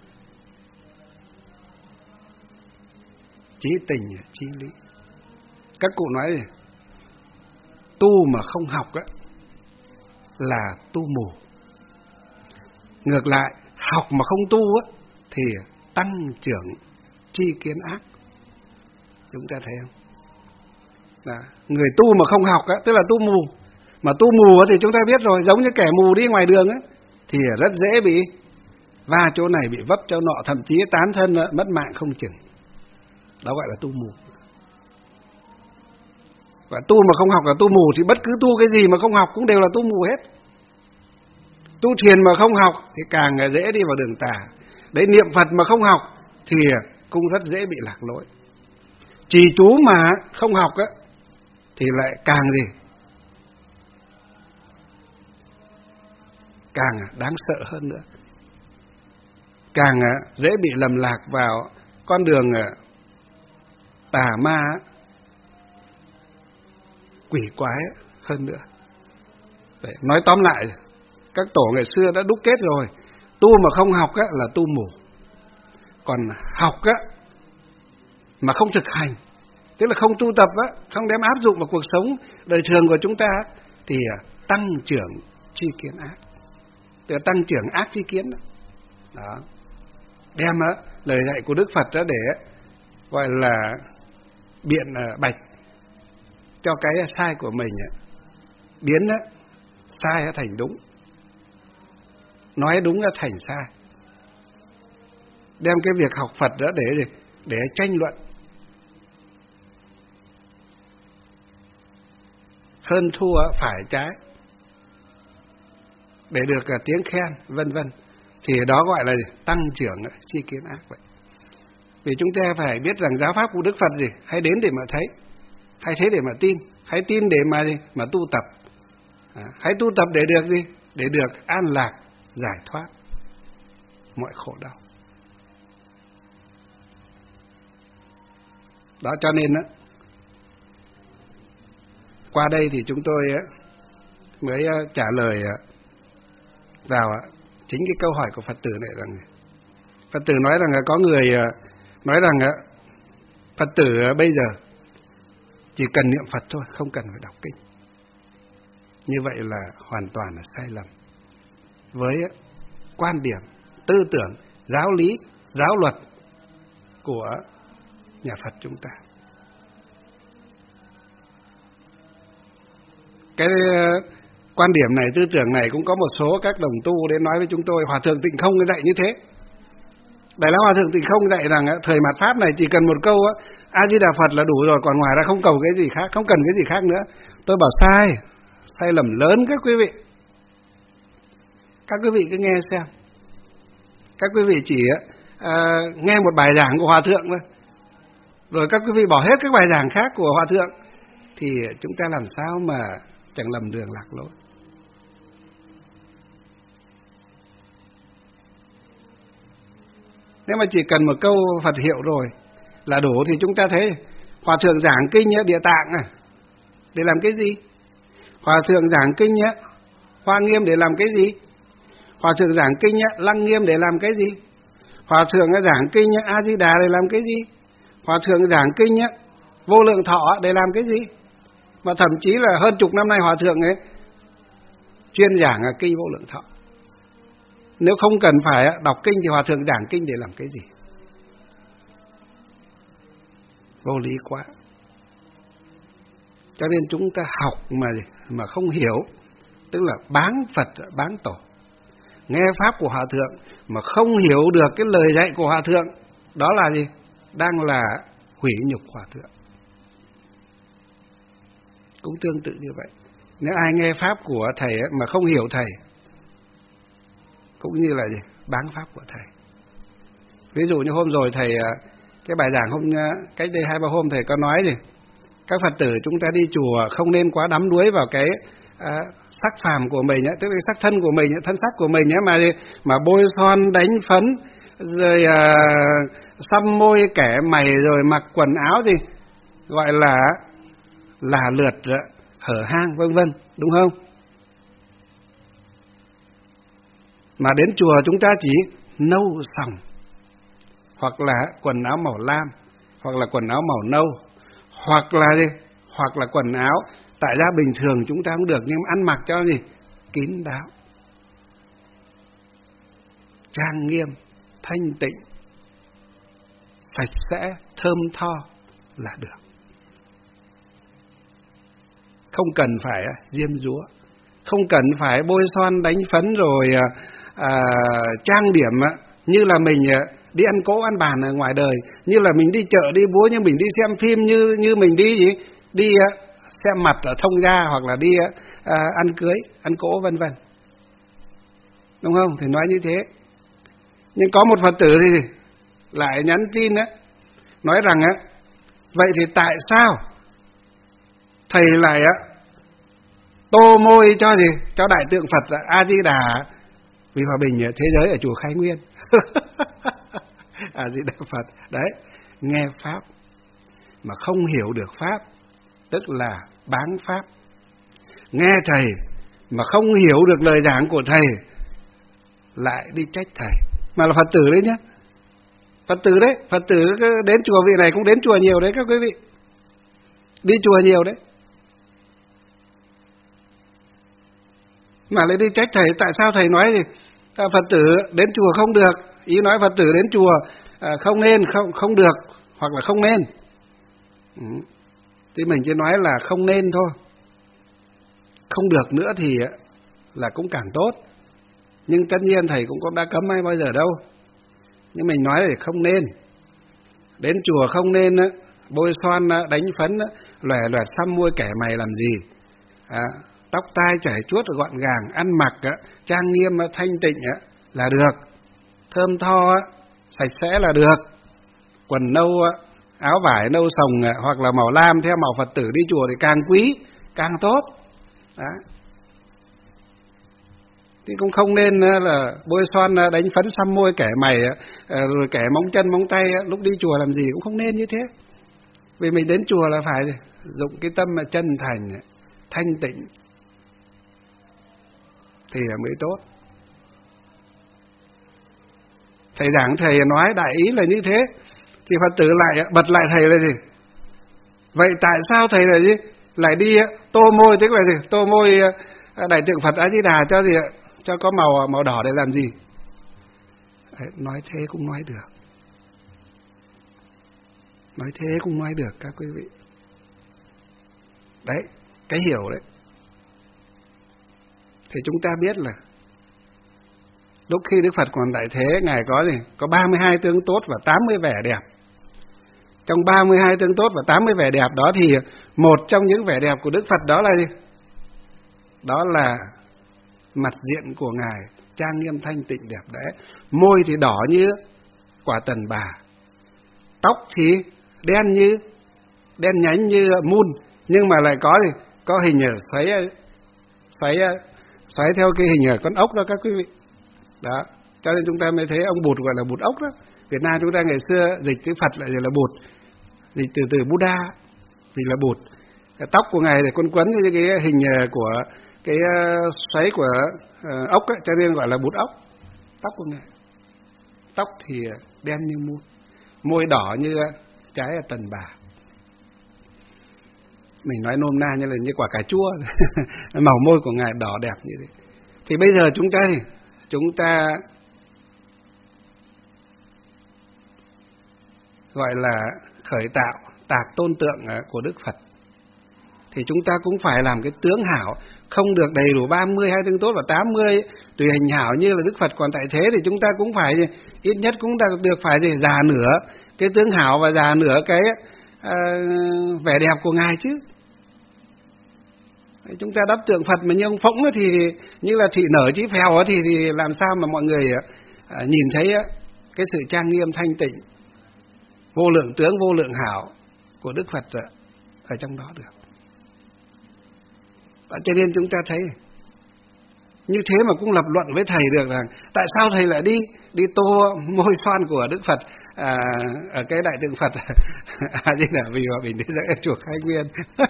chí tình, chí lý. Các cụ nói gì? Tu mà không học á, là tu mù. Ngược lại, học mà không tu á, thì tăng trưởng tri kiến ác. Chúng ta thấy không? Đó. Người tu mà không học á, tức là tu mù. Mà tu mù á thì chúng ta biết rồi, giống như kẻ mù đi ngoài đường á, thì rất dễ bị va chỗ này, bị vấp chỗ nọ, thậm chí tán thân mất mạng không chừng. Đó gọi là tu mù. Và tu mà không học là tu mù, thì bất cứ tu cái gì mà không học cũng đều là tu mù hết. Tu thiền mà không học thì càng dễ đi vào đường tà. Đấy, niệm Phật mà không học thì cũng rất dễ bị lạc lối. Trì chú mà không học á thì lại càng gì? Càng đáng sợ hơn nữa. Càng dễ bị lầm lạc vào con đường tà ma, quỷ quái hơn nữa. Đấy, nói tóm lại, các tổ ngày xưa đã đúc kết rồi, tu mà không học á, là tu mù. Còn học á, mà không thực hành, tức là không tu tập á, không đem áp dụng vào cuộc sống đời thường của chúng ta, thì tăng trưởng tri kiến ác. Tức là tăng trưởng ác tri kiến đó. Đó. Đem á, lời dạy của Đức Phật đó để gọi là biện bạch cho cái sai của mình, biến sai thành đúng, nói đúng là thành sai, đem cái việc học Phật đó để để tranh luận, hơn thua phải trái, để được tiếng khen, vân vân, thì đó gọi là tăng trưởng tri kiến ác vậy. Vì chúng ta phải biết rằng giáo pháp của Đức Phật gì, hãy đến để mà thấy, hãy thấy để mà tin, hãy tin để mà gì, mà tu tập, à, hãy tu tập để được gì, để được an lạc, giải thoát mọi khổ đau. Đó cho nên đó, qua đây thì chúng tôi mới trả lời vào chính cái câu hỏi của Phật tử này, rằng Phật tử nói rằng có người nói rằng Phật tử bây giờ chỉ cần niệm Phật thôi, không cần phải đọc kinh. Như vậy là hoàn toàn là sai lầm với quan điểm, tư tưởng, giáo lý, giáo luật của nhà Phật chúng ta. Cái quan điểm này, tư tưởng này cũng có một số các đồng tu đến nói với chúng tôi, Hòa Thượng Tịnh Không dạy như thế. Đại lão Hòa Thượng Tịnh Không dạy rằng thời mạt Pháp này chỉ cần một câu A Di Đà Phật là đủ rồi, còn ngoài ra không cầu cái gì khác, không cần cái gì khác nữa. Tôi bảo sai, sai lầm lớn các quý vị. Các quý vị cứ nghe xem. Các quý vị chỉ uh, nghe một bài giảng của Hòa Thượng thôi, rồi các quý vị bỏ hết các bài giảng khác của Hòa Thượng, thì chúng ta làm sao mà chẳng lầm đường lạc lối. Nếu mà chỉ cần một câu Phật hiệu rồi là đủ, thì chúng ta thấy Hòa Thượng giảng kinh Địa Tạng à, để làm cái gì? Hòa Thượng giảng kinh Hoa Nghiêm để làm cái gì? Hòa Thượng giảng kinh Lăng Nghiêm để làm cái gì? Hòa Thượng giảng kinh A Di Đà để làm cái gì? Hòa Thượng giảng kinh Vô Lượng Thọ để làm cái gì? Mà thậm chí là hơn chục năm nay Hòa Thượng ấy chuyên giảng kinh Vô Lượng Thọ. Nếu không cần phải đọc kinh thì Hòa Thượng giảng kinh để làm cái gì? Vô lý quá. Cho nên chúng ta học mà mà không hiểu, tức là báng Phật, báng Tổ. Nghe pháp của Hòa Thượng mà không hiểu được cái lời dạy của Hòa Thượng, đó là gì? Đang là hủy nhục Hòa Thượng. Cũng tương tự như vậy. Nếu ai nghe pháp của thầy mà không hiểu thầy, cũng như là gì? Báng pháp của thầy. Ví dụ như hôm rồi thầy, cái bài giảng hôm cách đây hai ba hôm thầy có nói gì? Các Phật tử chúng ta đi chùa không nên quá đắm đuối vào cái à, sắc phàm của mình, tức là sắc thân của mình, thân sắc của mình mà mà bôi son đánh phấn, rồi à, xăm môi kẻ mày, rồi mặc quần áo gì gọi là là lượt hở hang vân vân, đúng không? Mà đến chùa chúng ta chỉ nâu sòng, hoặc là quần áo màu lam, hoặc là quần áo màu nâu, hoặc là gì? Hoặc là quần áo tại gia bình thường chúng ta cũng được, nhưng mà ăn mặc cho gì? Kín đáo, trang nghiêm, thanh tịnh, sạch sẽ, thơm tho là được. Không cần phải diêm dúa, không cần phải bôi son đánh phấn rồi à, trang điểm như là mình đi ăn cỗ ăn bàn ở ngoài đời, như là mình đi chợ đi búa, như mình đi xem phim, như như mình đi gì đi xem mặt ở thông gia, hoặc là đi à, ăn cưới ăn cỗ vân vân, đúng không? Thì nói như thế. Nhưng có một Phật tử thì lại nhắn tin á, nói rằng á, vậy thì tại sao thầy lại á tô môi cho gì? Cho đại tượng Phật A Di Đà vì hòa bình thế giới ở chùa Khai Nguyên. A Di Đà Phật. Đấy, nghe pháp mà không hiểu được pháp, tức là báng pháp. Nghe thầy mà không hiểu được lời giảng của thầy, lại đi trách thầy. Mà là Phật tử đấy nhé. Phật tử đấy, Phật tử đến chùa, vị này cũng đến chùa nhiều đấy các quý vị. Đi chùa nhiều đấy. Mà lại đi trách thầy, tại sao thầy nói gì? Phật tử đến chùa không được, ý nói Phật tử đến chùa à, không nên, không không được, hoặc là không nên. Ừ. Thì mình chỉ nói là không nên thôi. Không được nữa thì là cũng càng tốt. Nhưng tất nhiên thầy cũng có đã cấm ai bao giờ đâu. Nhưng mình nói là không nên. Đến chùa không nên bôi son, đánh phấn, lòe loẹt xăm môi kẻ mày làm gì. À, tóc tai chảy chuốt gọn gàng, ăn mặc trang nghiêm thanh tịnh là được. Thơm tho sạch sẽ là được. Quần nâu, áo vải nâu sồng hoặc là màu lam theo màu Phật tử đi chùa thì càng quý, càng tốt. Đó. Thì cũng không nên là bôi son đánh phấn xăm môi kẻ mày rồi kẻ móng chân móng tay lúc đi chùa làm gì, cũng không nên như thế. Vì mình đến chùa là phải dụng cái tâm mà chân thành, thanh tịnh thì mới tốt. Thầy giảng thầy nói đại ý là như thế, thì Phật tử lại bật lại thầy là gì? Vậy tại sao thầy là gì? Lại đi tô môi, tức là gì? Tô môi đại tượng Phật A Di Đà cho gì ạ? Cho có màu màu đỏ để làm gì? Đấy, nói thế cũng nói được. Nói thế cũng nói được các quý vị. Đấy, cái hiểu đấy. Thì chúng ta biết là lúc khi Đức Phật còn tại thế, Ngài có gì? Có ba mươi hai tướng tốt và tám mươi vẻ đẹp. Trong ba mươi hai tướng tốt và tám mươi vẻ đẹp đó thì một trong những vẻ đẹp của Đức Phật đó là gì? Đó là mặt diện của Ngài trang nghiêm thanh tịnh đẹp đẽ. Môi thì đỏ như quả tần bà. Tóc thì đen như đen nhánh như mun, nhưng mà lại có gì? Có hình ở xoáy xoáy xoáy theo cái hình ở con ốc đó các quý vị. Đó, cho nên chúng ta mới thấy ông Bụt gọi là Bụt ốc đó. Việt Nam chúng ta ngày xưa dịch chữ Phật lại là Bụt, dịch từ từ Buddha, dịch là Bụt. Cái tóc của Ngài thì quấn quấn như cái hình của cái xoáy của ốc ấy, cho nên gọi là Bụt ốc. Tóc của Ngài, tóc thì đen như muôn, môi đỏ như trái tần bà. Mình nói nôm na như là như quả cà chua. Màu môi của Ngài đỏ đẹp như thế. Thì bây giờ chúng ta thì chúng ta gọi là khởi tạo tạc tôn tượng của Đức Phật, thì chúng ta cũng phải làm cái tướng hảo, không được đầy đủ ba mươi hai tướng tốt và tám mươi tùy hình hảo như là Đức Phật còn tại thế, thì chúng ta cũng phải ít nhất cũng được phải gì già nửa cái tướng hảo và già nửa cái uh, vẻ đẹp của Ngài chứ. Chúng ta đắp tượng Phật mà như ông Phỗng thì như là thị nở chí phèo thì, thì làm sao mà mọi người uh, nhìn thấy uh, cái sự trang nghiêm thanh tịnh, vô lượng tướng vô lượng hảo của Đức Phật uh, ở trong đó được. Và cho nên chúng ta thấy như thế mà cũng lập luận với thầy được rằng tại sao thầy lại đi đi tô môi son của Đức Phật à, ở cái đại tượng Phật à, như là vì hòa bình thế giới chùa Khai Nguyên.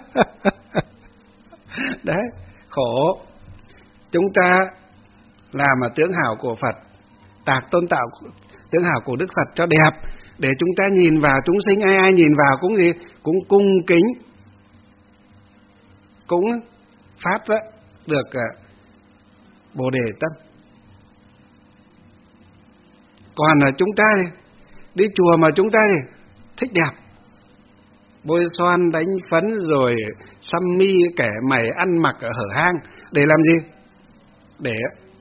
Đấy, khổ. Chúng ta làm mà tướng hảo của Phật, tạc tôn tạo tướng hảo của Đức Phật cho đẹp, để chúng ta nhìn vào, chúng sinh ai ai nhìn vào cũng gì cũng cung kính, cũng phát đó, được uh, Bồ Đề tâm. Còn là chúng ta đi, đi chùa mà chúng ta đi, thích đẹp, bôi son đánh phấn rồi xăm mi kẻ mày ăn mặc ở hở hang để làm gì? Để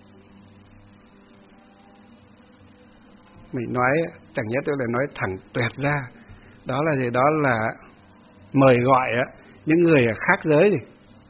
mình nói chẳng nhất tôi lại nói thẳng tuyệt ra, đó là gì? Đó là mời gọi á, những người khác giới đi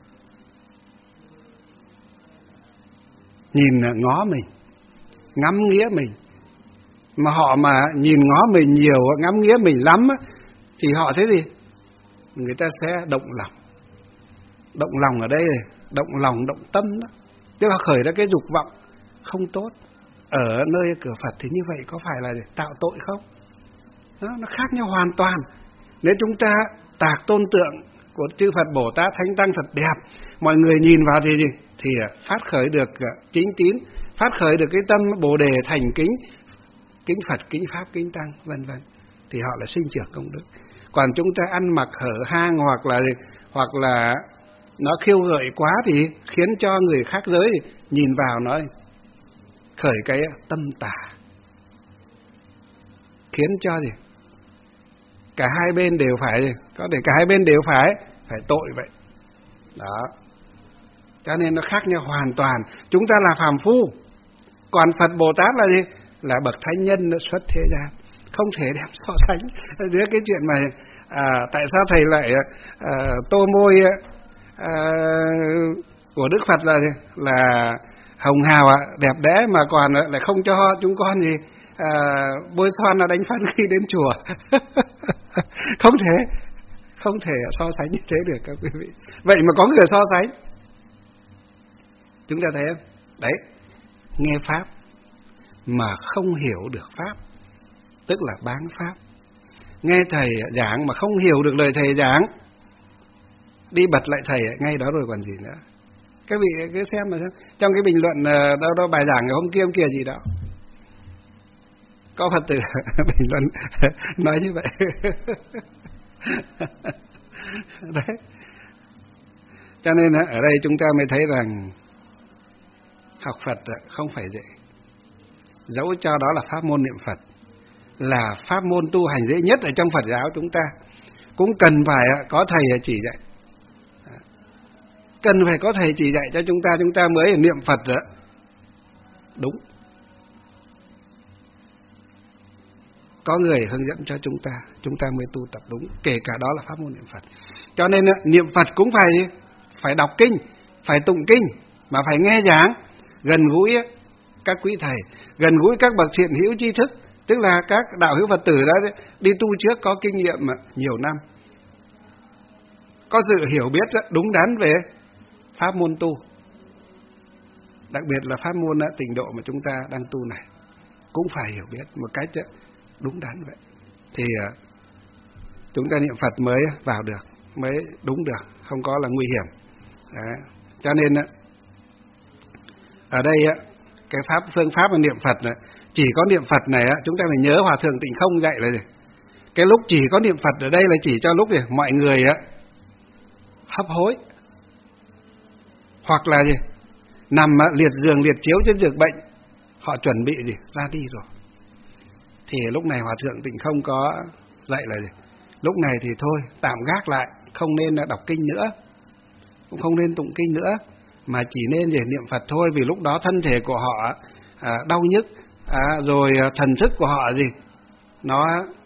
nhìn ngó mình, ngắm nghía mình, mà họ mà nhìn ngó mình nhiều, ngắm nghía mình lắm á, thì họ thấy gì? Người ta sẽ động lòng. Động lòng ở đây này, động lòng, động tâm đó, tức là khởi ra cái dục vọng không tốt. Ở nơi cửa Phật thì như vậy có phải là để tạo tội không? Đó, nó khác nhau hoàn toàn. Nếu chúng ta tạc tôn tượng của chư Phật Bồ Tát Thánh Tăng thật đẹp, mọi người nhìn vào thì gì? Thì phát khởi được chính tín, phát khởi được cái tâm Bồ Đề thành kính, kính Phật, kính Pháp, kính Tăng, vân vân, thì họ là sinh trưởng công đức. Còn chúng ta ăn mặc hở hang hoặc là hoặc là nó khiêu gợi quá thì khiến cho người khác giới nhìn vào nó khởi cái tâm tà, khiến cho gì cả hai bên đều phải, có thể cả hai bên đều phải phải tội vậy. Đó. Cho nên nó khác nhau hoàn toàn. Chúng ta là phàm phu, còn Phật Bồ Tát là gì? Là bậc thánh nhân nó xuất thế gian. Không thể đem so sánh giữa cái chuyện mà à, tại sao thầy lại à, tô môi à, của Đức Phật là gì? Là hồng hào ạ, đẹp đẽ, mà còn lại không cho chúng con gì à, bôi son là đánh phấn khi đến chùa. Không thể, không thể so sánh như thế được các quý vị. Vậy mà có người so sánh. Chúng ta thấy không? Đấy, nghe pháp mà không hiểu được pháp, tức là bán pháp. Nghe thầy giảng mà không hiểu được lời thầy giảng, đi bật lại thầy ngay đó rồi còn gì nữa. Các vị cứ xem mà xem, trong cái bình luận đâu đâu bài giảng ngày hôm kia hôm kia gì đó, có Phật tử bình luận nói như vậy. Đấy. Cho nên ở đây chúng ta mới thấy rằng học Phật không phải dễ. Dẫu cho đó là pháp môn niệm Phật, là pháp môn tu hành dễ nhất ở trong Phật giáo chúng ta, cũng cần phải có thầy chỉ dạy. Cần phải có thầy chỉ dạy cho chúng ta, chúng ta mới niệm Phật đó. Đúng. Có người hướng dẫn cho chúng ta, chúng ta mới tu tập đúng, kể cả đó là pháp môn niệm Phật. Cho nên niệm Phật cũng phải phải đọc kinh, phải tụng kinh, mà phải nghe giảng, gần gũi các quý thầy, gần gũi các bậc thiện hữu tri thức, tức là các đạo hữu Phật tử đã đi tu trước, có kinh nghiệm nhiều năm, có sự hiểu biết đúng đắn về pháp môn tu, đặc biệt là pháp môn tịnh độ mà chúng ta đang tu này, cũng phải hiểu biết một cách đúng đắn vậy, thì chúng ta niệm Phật mới vào được, mới đúng được, không có là nguy hiểm. Đấy. Cho nên ở đây cái pháp phương pháp niệm Phật này, chỉ có niệm Phật này chúng ta phải nhớ Hòa Thượng Tịnh Không dạy là gì? Cái lúc chỉ có niệm Phật ở đây là chỉ cho lúc gì mọi người hấp hối, hoặc là gì nằm liệt giường liệt chiếu trên giường bệnh, họ chuẩn bị gì ra đi rồi, thì lúc này Hòa Thượng Tịnh Không có dạy là gì? Lúc này thì thôi tạm gác lại, không nên đọc kinh nữa, cũng không nên tụng kinh nữa, mà chỉ nên để niệm Phật thôi, vì lúc đó thân thể của họ à, đau nhức, à, rồi thần thức của họ gì nó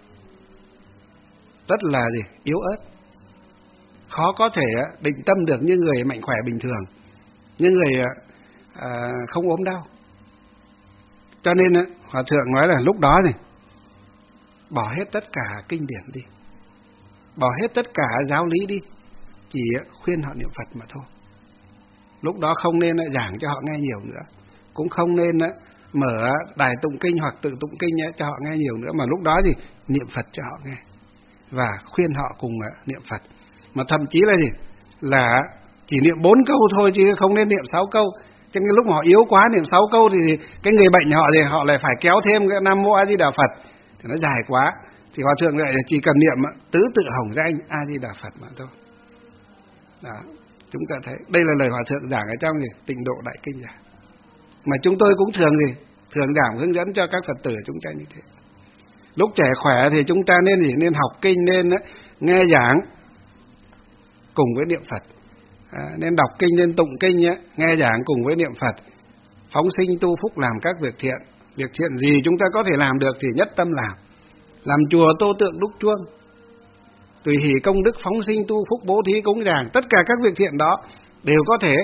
rất là gì yếu ớt, khó có thể định tâm được như người mạnh khỏe bình thường, như người à, không ốm đau. Cho nên Hòa Thượng nói là lúc đó này bỏ hết tất cả kinh điển đi, bỏ hết tất cả giáo lý đi, chỉ khuyên họ niệm Phật mà thôi. Lúc đó không nên giảng cho họ nghe nhiều nữa, cũng không nên mở đài tụng kinh hoặc tự tụng kinh cho họ nghe nhiều nữa, mà lúc đó thì niệm Phật cho họ nghe và khuyên họ cùng niệm Phật. Mà thậm chí là gì là chỉ niệm bốn câu thôi, chứ không nên niệm sáu câu. Cho nên lúc mà họ yếu quá niệm sáu câu thì cái người bệnh họ thì họ lại phải kéo thêm cái Nam Mô A Di Đà Phật, thì nó dài quá. Thì Hòa Thượng lại chỉ cần niệm tứ tự hồng danh A Di Đà Phật mà thôi. Đó, chúng ta thấy đây là lời Hòa Thượng giảng ở trong gì Tịnh Độ Đại Kinh giảng, mà chúng tôi cũng thường gì thường giảng hướng dẫn cho các Phật tử chúng ta như thế. Lúc trẻ khỏe thì chúng ta nên gì nên học kinh, nên nghe giảng cùng với niệm Phật, à, nên đọc kinh, nên tụng kinh nhé, nghe giảng cùng với niệm Phật, phóng sinh tu phúc, làm các việc thiện. Việc thiện gì chúng ta có thể làm được thì nhất tâm làm, làm chùa tô tượng đúc chuông, tùy hỷ công đức, phóng sinh tu phúc, bố thí cúng dường, tất cả các việc thiện đó đều có thể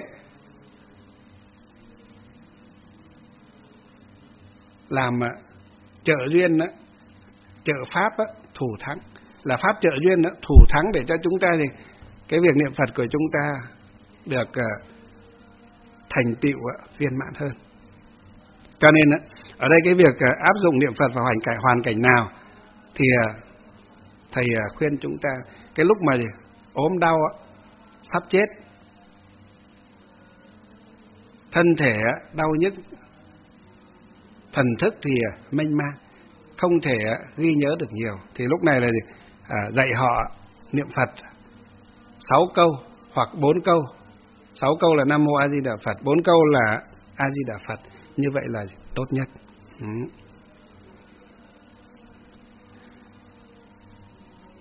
làm trợ duyên, trợ pháp thủ thắng, là pháp trợ duyên thủ thắng để cho chúng ta thì cái việc niệm Phật của chúng ta được thành tựu viên mãn hơn. Cho nên ở đây cái việc áp dụng niệm Phật vào hoàn cảnh hoàn cảnh nào thì thầy khuyên chúng ta cái lúc mà ốm đau sắp chết, thân thể đau nhức, thần thức thì mênh mang, không thể ghi nhớ được nhiều, thì lúc này là dạy họ niệm Phật sáu câu hoặc bốn câu. Sáu câu là Nam Mô A Di Đà Phật, bốn câu là A Di Đà Phật, như vậy là tốt nhất. Ừ.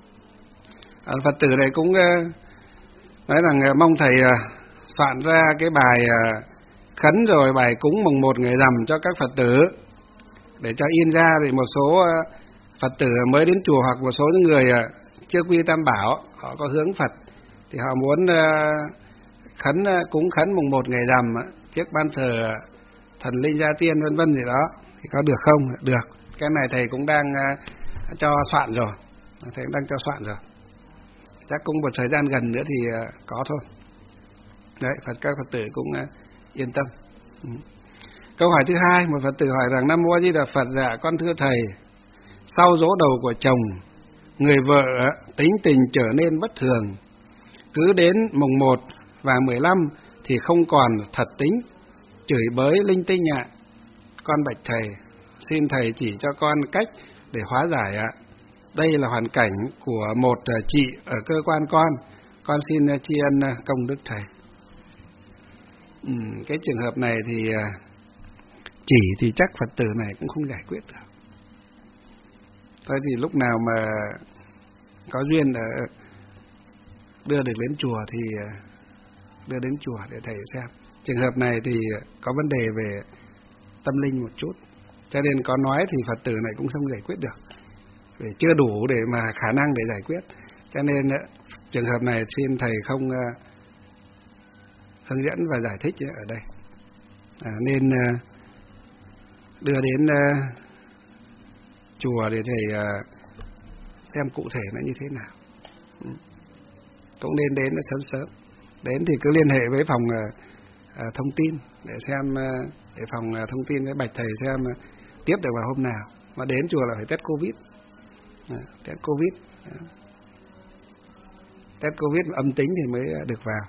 Phật tử này cũng nói rằng mong thầy soạn ra cái bài khấn rồi bài cúng mùng một ngày rằm cho các Phật tử để cho in ra, thì một số Phật tử mới đến chùa hoặc một số những người chưa quy Tam Bảo, họ có hướng Phật thì họ muốn khấn cúng khấn mùng một ngày rằm trước ban thờ thần linh gia tiên vân vân gì đó, thì có được không? Được. Cái này thầy cũng đang cho soạn rồi, thầy cũng đang cho soạn rồi. Chắc cũng một thời gian gần nữa thì có thôi. Đấy, Phật các Phật tử cũng yên tâm. Ừ. Câu hỏi thứ hai, một Phật tử hỏi rằng: Nam Mô A Di Đà Phật, dạ con thưa thầy, sau giỗ đầu của chồng, người vợ tính tình trở nên bất thường, cứ đến mùng một và mười lăm thì không còn thật tính, chửi bới linh tinh ạ. Con bạch thầy, xin thầy chỉ cho con cách để hóa giải ạ. Đây là hoàn cảnh của một chị ở cơ quan con, con xin tri ân công đức thầy. Ừ, cái trường hợp này thì chỉ thì chắc Phật tử này cũng không giải quyết được. Thôi thì lúc nào mà có duyên đưa được đến chùa thì đưa đến chùa để thầy xem. Trường hợp này thì có vấn đề về tâm linh một chút, cho nên có nói thì Phật tử này cũng không giải quyết được, để chưa đủ để mà khả năng để giải quyết. Cho nên trường hợp này xin thầy không uh, hướng dẫn và giải thích ở đây, à, nên uh, đưa đến uh, chùa để thầy uh, xem cụ thể nó như thế nào. Ừ. Cũng nên đến nó sớm sớm. Đến thì cứ liên hệ với phòng uh, uh, thông tin để xem uh, để phòng uh, thông tin với bạch thầy xem uh, tiếp được vào hôm nào. Mà đến chùa là phải test Covid. À, test Covid. À. Test Covid âm tính thì mới được vào.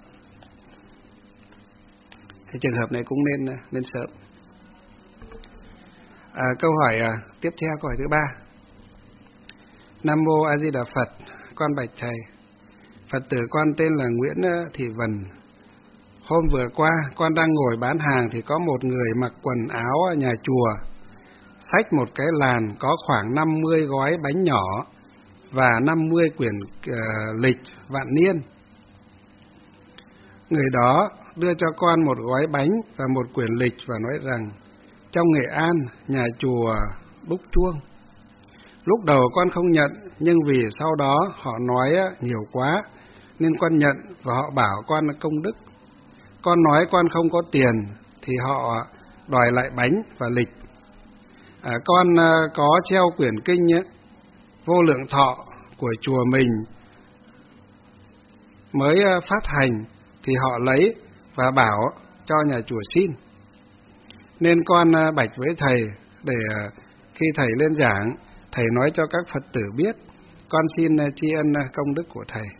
Thì trường hợp này cũng nên nên sớm. À, câu hỏi à, tiếp theo, câu hỏi thứ ba. Nam Mô A Di Đà Phật, con bạch thầy, Phật tử con tên là Nguyễn Thị Vân. Hôm vừa qua con đang ngồi bán hàng thì có một người mặc quần áo ở nhà chùa, xách một cái làn có khoảng năm mươi gói bánh nhỏ và năm mươi quyển uh, lịch vạn niên. Người đó đưa cho con một gói bánh và một quyển lịch và nói rằng trong Nghệ An, nhà chùa đúc chuông. Lúc đầu con không nhận, nhưng vì sau đó họ nói nhiều quá nên con nhận, và họ bảo con là công đức. Con nói con không có tiền thì họ đòi lại bánh và lịch. À, con có treo quyển kinh ấy, Vô Lượng Thọ của chùa mình mới phát hành thì họ lấy và bảo cho nhà chùa xin. Nên con bạch với thầy để khi thầy lên giảng, thầy nói cho các Phật tử biết. Con xin tri ân công đức của thầy.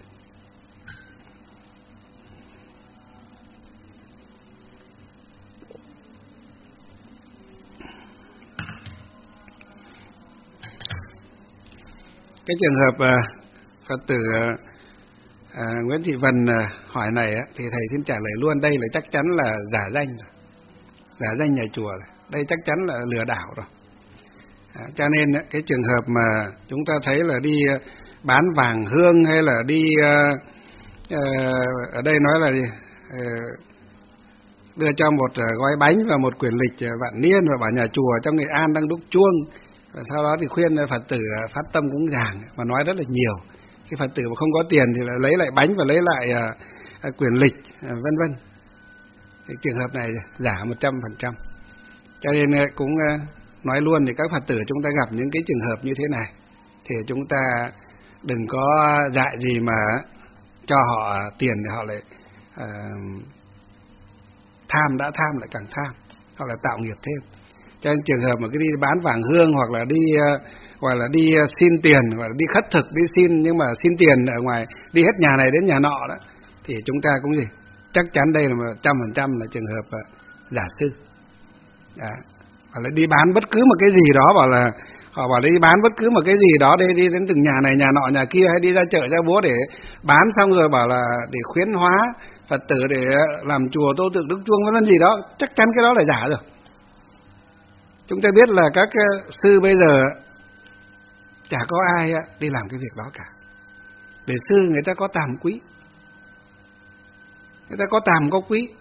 Cái trường hợp uh, Phật tử uh, uh, Nguyễn Thị Vân uh, hỏi này uh, thì thầy xin trả lời luôn. Đây là chắc chắn là giả danh rồi. Giả danh nhà chùa rồi. Đây chắc chắn là lừa đảo rồi. uh, Cho nên uh, cái trường hợp mà chúng ta thấy là đi uh, bán vàng hương hay là đi uh, uh, ở đây nói là uh, đưa cho một uh, gói bánh và một quyển lịch uh, vạn niên và bảo nhà chùa trong Nghệ An đang đúc chuông. Và sau đó thì khuyên Phật tử phát tâm cúng dường mà nói rất là nhiều. Khi Phật tử mà không có tiền thì lại lấy lại bánh và lấy lại uh, quyển lịch uh, vân vân. Cái trường hợp này giả một trăm phần trăm. Cho nên uh, cũng uh, nói luôn thì các Phật tử chúng ta gặp những cái trường hợp như thế này thì chúng ta đừng có dạy gì mà cho họ tiền để họ lại uh, tham, đã tham lại càng tham, hoặc là tạo nghiệp thêm. Cho nên trường hợp mà cái đi bán vàng hương hoặc là đi uh, gọi là đi uh, xin tiền, gọi là đi khất thực, đi xin nhưng mà xin tiền ở ngoài, đi hết nhà này đến nhà nọ đó, thì chúng ta cũng gì chắc chắn đây là một trăm phần trăm là trường hợp uh, giả sư. Đó. Hoặc là đi bán bất cứ một cái gì đó, bảo là họ bảo đi bán bất cứ một cái gì đó, đi đi đến từng nhà này nhà nọ nhà kia, hay đi ra chợ ra búa để bán xong rồi bảo là để khuyến hóa Phật tử để làm chùa tô tượng đức chuông vân vân gì đó, chắc chắn cái đó là giả rồi. Chúng ta biết là các sư bây giờ chả có ai đi làm cái việc đó cả. Để xưa người ta có tàm quý, người ta có tàm có quý.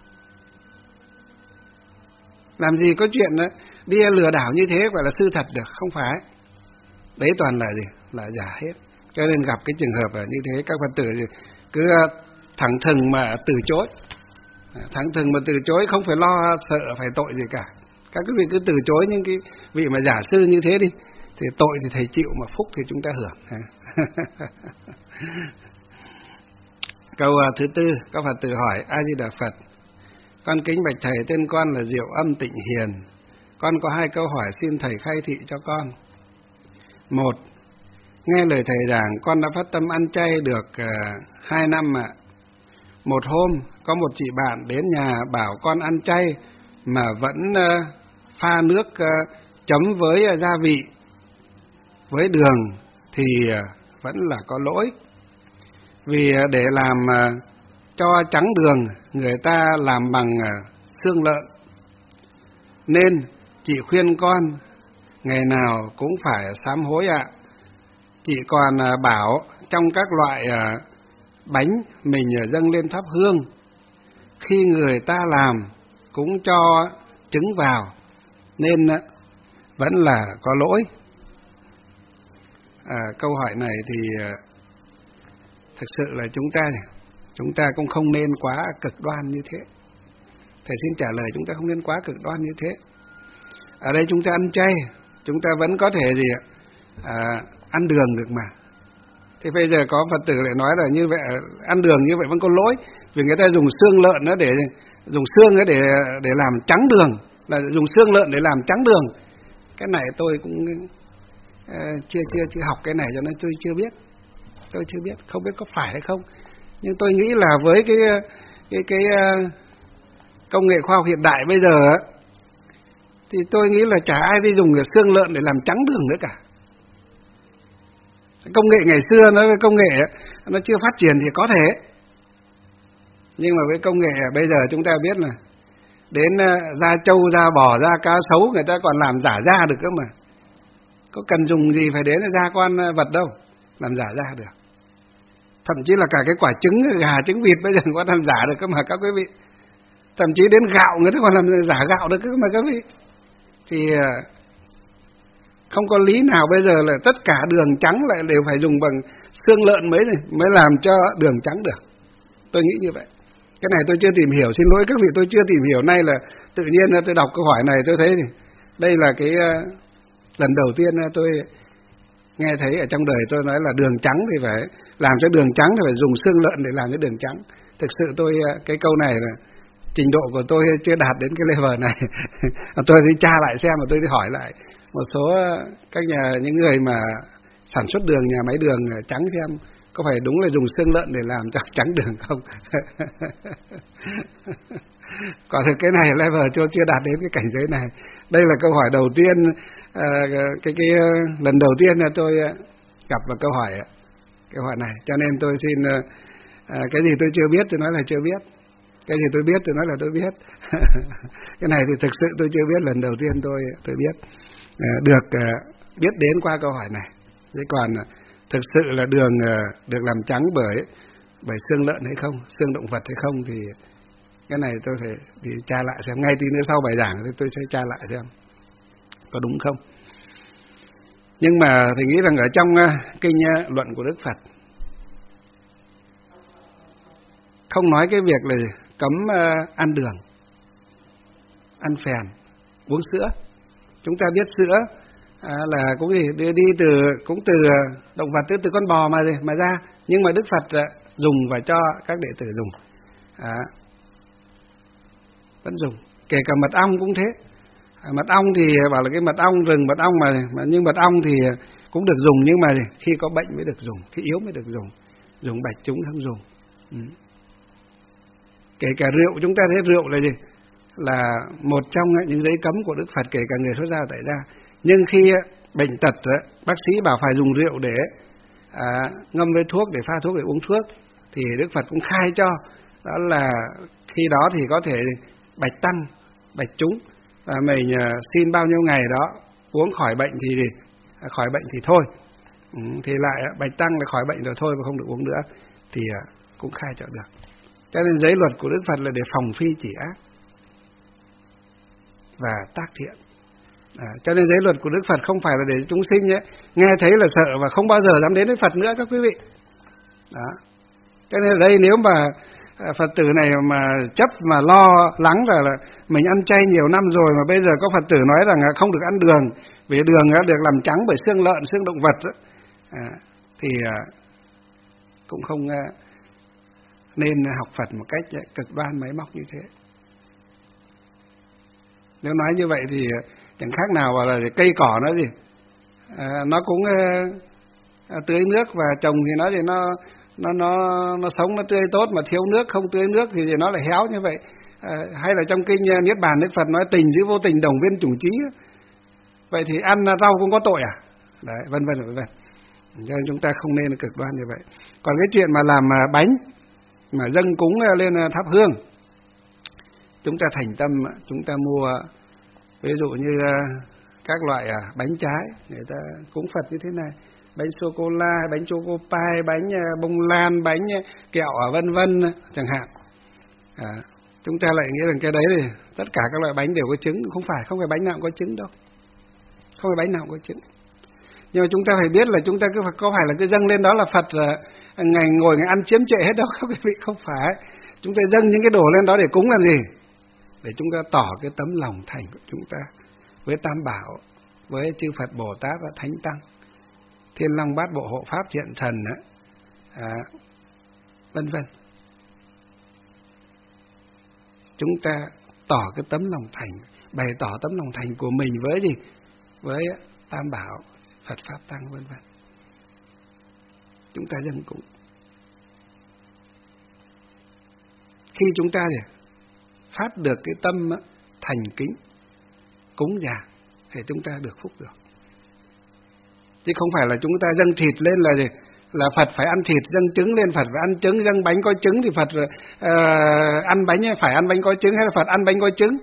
Làm gì có chuyện đó, đi lừa đảo như thế gọi là sư thật được, không phải. Đấy toàn là gì? Là giả hết. Cho nên gặp cái trường hợp như thế, các Phật tử cứ thẳng thừng mà từ chối. Thẳng thừng mà từ chối, không phải lo sợ phải tội gì cả. Các quý vị cứ từ chối những cái vị mà giả sư như thế đi. Thì tội thì thầy chịu, mà phúc thì chúng ta hưởng. Câu thứ tư, các Phật tử hỏi: A Di Đà Phật, con kính bạch thầy, tên con là Diệu Âm Tịnh Hiền. Con có hai câu hỏi xin thầy khai thị cho con. Một, nghe lời thầy giảng, con đã phát tâm ăn chay được uh, hai năm ạ. Một hôm, có một chị bạn đến nhà bảo con ăn chay mà vẫn uh, pha nước uh, chấm với uh, gia vị, với đường thì uh, vẫn là có lỗi. Vì uh, để làm uh, cho trắng đường, người ta làm bằng uh, xương lợn. Nên chị khuyên con ngày nào cũng phải sám hối ạ. Chị còn uh, bảo trong các loại uh, bánh mình dâng lên thắp hương, khi người ta làm cũng cho trứng vào, nên vẫn là có lỗi. À, câu hỏi này thì thực sự là chúng ta chúng ta cũng không nên quá cực đoan như thế. Thầy xin trả lời, chúng ta không nên quá cực đoan như thế. Ở đây chúng ta ăn chay, chúng ta vẫn có thể gì ạ? À, ăn đường được mà. Thì bây giờ có Phật tử lại nói là như vậy, ăn đường như vậy vẫn có lỗi, vì người ta dùng xương lợn nó để dùng xương để để làm trắng đường, là dùng xương lợn để làm trắng đường. Cái này tôi cũng uh, chưa chưa chưa học cái này, cho nên tôi chưa biết, tôi chưa biết, không biết có phải hay không. Nhưng tôi nghĩ là với cái cái cái uh, công nghệ khoa học hiện đại bây giờ thì tôi nghĩ là chả ai đi dùng xương lợn để làm trắng đường nữa cả. Công nghệ ngày xưa nó công nghệ nó chưa phát triển thì có thể, nhưng mà với công nghệ bây giờ chúng ta biết là đến da trâu, da bò, da cá sấu người ta còn làm giả da được cơ mà. Có cần dùng gì phải đến da con vật đâu, làm giả da được. Thậm chí là cả cái quả trứng gà, trứng vịt bây giờ có làm giả được cơ mà các quý vị. Thậm chí đến gạo người ta còn làm giả gạo được cơ mà các quý vị. Thì không có lý nào bây giờ là tất cả đường trắng lại đều phải dùng bằng xương lợn mới này, mới làm cho đường trắng được. Tôi nghĩ như vậy. Cái này tôi chưa tìm hiểu, xin lỗi các vị, tôi chưa tìm hiểu. Nay là tự nhiên tôi đọc câu hỏi này tôi thấy thì đây là cái uh, lần đầu tiên tôi nghe thấy ở trong đời tôi nói là đường trắng thì phải làm cho đường trắng thì phải dùng xương lợn để làm cho đường trắng. Thực sự tôi uh, cái câu này là trình độ của tôi chưa đạt đến cái level này. Tôi đi tra lại xem, mà tôi đi hỏi lại một số các nhà, những người mà sản xuất đường, nhà máy đường trắng xem có phải đúng là dùng xương lợn để làm cho trắng đường không. Còn cái này level chưa chưa đạt đến cái cảnh giới này. Đây là câu hỏi đầu tiên, à, cái cái lần đầu tiên là tôi gặp vào câu hỏi câu hỏi này, cho nên tôi xin à, cái gì tôi chưa biết tôi nói là chưa biết, cái gì tôi biết tôi nói là tôi biết. Cái này thì thực sự tôi chưa biết, lần đầu tiên tôi tôi biết. Được biết đến qua câu hỏi này. Thế còn thực sự là đường được làm trắng bởi bởi xương lợn hay không, xương động vật hay không thì cái này tôi phải đi tra lại xem. Ngay tí nữa sau bài giảng thì tôi sẽ tra lại xem có đúng không. Nhưng mà thì nghĩ rằng ở trong kinh luận của Đức Phật không nói cái việc là cấm ăn đường, ăn phèn, uống sữa. Chúng ta biết sữa à, là cũng gì đi, đi từ cũng từ động vật, từ, từ con bò mà mà ra, nhưng mà Đức Phật à, dùng và cho các đệ tử dùng, à, vẫn dùng. Kể cả mật ong cũng thế. À, mật ong thì bảo là cái mật ong rừng, mật ong mà, mà nhưng mật ong thì cũng được dùng, nhưng mà khi có bệnh mới được dùng, khi yếu mới được dùng, dùng bạch chúng không dùng. Ừ. Kể cả rượu, chúng ta thấy rượu là gì? Là một trong những giấy cấm của Đức Phật, kể cả người xuất gia tại gia. Nhưng khi bệnh tật, bác sĩ bảo phải dùng rượu để à, ngâm với thuốc, để pha thuốc để uống thuốc, thì Đức Phật cũng khai cho, đó là khi đó thì có thể bạch tăng, bạch chúng, và mình xin bao nhiêu ngày đó uống khỏi bệnh thì khỏi bệnh thì thôi. Ừ, thì lại bạch tăng là khỏi bệnh rồi thôi mà không được uống nữa, thì cũng khai cho được. Cho nên giới luật của Đức Phật là để phòng phi chỉ ác và tác thiện. À, cho nên giới luật của Đức Phật không phải là để chúng sinh ấy, nghe thấy là sợ và không bao giờ dám đến với Phật nữa các quý vị. Đó. Cho nên ở đây nếu mà Phật tử này mà chấp mà lo lắng là, là mình ăn chay nhiều năm rồi mà bây giờ có Phật tử nói rằng không được ăn đường, vì đường được làm trắng bởi xương lợn, xương động vật đó. À, thì cũng không nên học Phật một cách cực đoan máy móc như thế. Nếu nói như vậy thì chẳng khác nào là cây cỏ nó gì, à, nó cũng à, tưới nước và trồng thì nó thì nó nó nó nó sống nó tươi tốt, mà thiếu nước không tưới nước thì nó lại héo như vậy. À, hay là trong kinh Niết Bàn Đức Phật nói tình giữ vô tình đồng viên chủng trí. Vậy thì ăn rau cũng có tội à? Đấy, vân vân vân vân. Cho nên chúng ta không nên cực đoan như vậy. Còn cái chuyện mà làm bánh mà dâng cúng lên thắp hương, chúng ta thành tâm, chúng ta mua ví dụ như các loại bánh trái người ta cúng Phật như thế này, bánh sô cô la, bánh choco pie, bánh bông lan, bánh kẹo vân vân chẳng hạn. À, chúng ta lại nghĩ rằng cái đấy thì tất cả các loại bánh đều có trứng, không phải, không phải bánh nào cũng có trứng đâu, không phải bánh nào cũng có trứng. Nhưng mà chúng ta phải biết là chúng ta cứ có phải là cái dâng lên đó là Phật ngày ngồi ngày ăn chiếm trệ hết đâu các quý vị, không phải. Chúng ta dâng những cái đồ lên đó để cúng làm gì? Để chúng ta tỏ cái tấm lòng thành của chúng ta với Tam Bảo, với chư Phật Bồ Tát và Thánh Tăng, Thiên Long Bát Bộ Hộ Pháp Thiện Thần á, à, vân vân. Chúng ta tỏ cái tấm lòng thành, bày tỏ tấm lòng thành của mình với gì? Với Tam Bảo, Phật Pháp Tăng vân vân. Chúng ta dâng cúng. Khi chúng ta gì? Phát được cái tâm thành kính cúng dường thì chúng ta được phúc được. Chứ không phải là chúng ta dâng thịt lên là gì? Là Phật phải ăn thịt, dâng trứng lên Phật phải ăn trứng, dâng bánh có trứng thì Phật uh, ăn bánh phải ăn bánh có trứng, hay là Phật ăn bánh có trứng.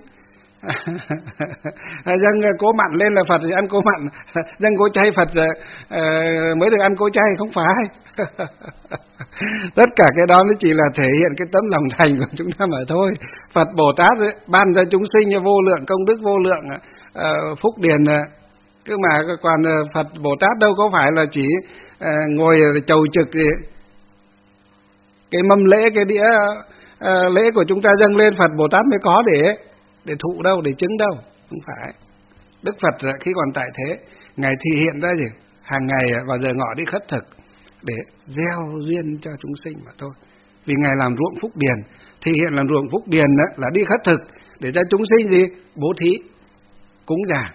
Dâng cố mặn lên là Phật thì ăn cố mặn, dâng cố chay Phật uh, mới được ăn cố chay, không phải. Tất cả cái đó nó chỉ là thể hiện cái tấm lòng thành của chúng ta mà thôi. Phật Bồ Tát ấy, ban cho chúng sinh vô lượng công đức, vô lượng uh, phúc điền. Cứ mà còn Phật Bồ Tát đâu có phải là chỉ uh, ngồi chầu trực gì. Cái mâm lễ, cái đĩa uh, lễ của chúng ta dâng lên Phật Bồ Tát mới có để để thụ đâu, để chứng đâu, không phải. Đức Phật khi còn tại thế, Ngài thể hiện ra gì? Hàng ngày vào giờ ngọ đi khất thực để gieo duyên cho chúng sinh mà thôi. Vì Ngài làm ruộng phúc điền, thể hiện làm ruộng phúc điền đó, là đi khất thực để cho chúng sinh gì? Bố thí, cúng dường.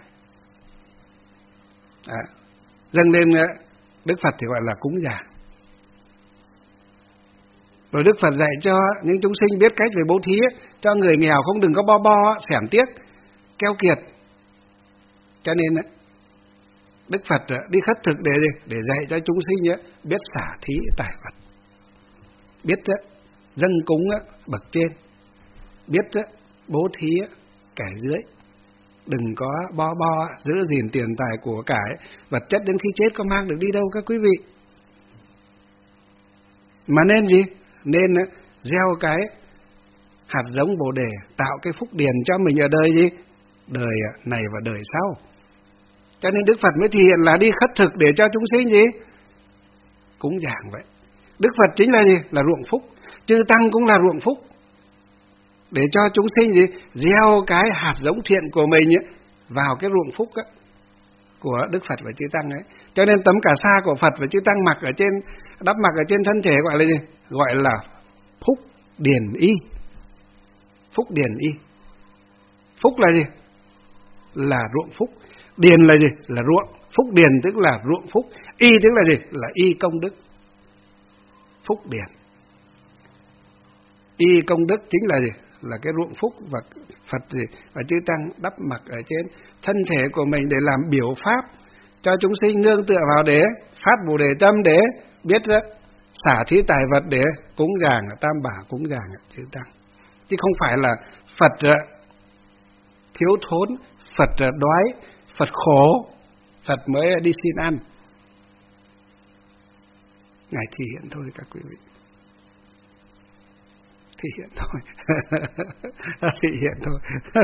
À, dâng lên Đức Phật thì gọi là cúng dường. Rồi Đức Phật dạy cho những chúng sinh biết cách về bố thí, cho người nghèo không đừng có bo bo, xẻm tiếc, keo kiệt. Cho nên Đức Phật đi khất thực để để dạy cho chúng sinh biết xả thí tài vật, biết dâng cúng bậc trên, biết bố thí kẻ dưới, đừng có bo bo giữ gìn tiền tài của cải vật chất đến khi chết có mang được đi đâu các quý vị. Mà nên gì? Nên gieo cái hạt giống Bồ Đề, tạo cái phúc điền cho mình ở đời gì? Đời này và đời sau. Cho nên Đức Phật mới thể hiện là đi khất thực để cho chúng sinh gì? Cúng dường vậy. Đức Phật chính là gì? Là ruộng phúc. Chư Tăng cũng là ruộng phúc. Để cho chúng sinh gì? Gieo cái hạt giống thiện của mình ấy, vào cái ruộng phúc ấy, của Đức Phật và chư Tăng ấy. Cho nên tấm cà sa của Phật và chư Tăng mặc ở trên, đắp mặc ở trên thân thể gọi là gì? Gọi là phúc điền y. Phúc điền y. Phúc là gì? Là ruộng phúc. Điền là gì? Là ruộng. Phúc điền tức là ruộng phúc. Y tức là gì? Là y công đức. Phúc điền. Y công đức chính là gì? Là cái ruộng phúc và Phật gì? Và chư Tăng đắp mặc ở trên thân thể của mình để làm biểu pháp cho chúng sinh nương tựa vào để phát Bồ Đề tâm, để biết đó, xả thí tài vật để cúng dường Tam Bảo, cúng dường chư Tăng. Chứ không phải là Phật thiếu thốn, Phật đói, Phật khổ, Phật mới đi xin ăn. Ngài thi hiện thôi các quý vị. Thi hiện thôi. Thi hiện thôi.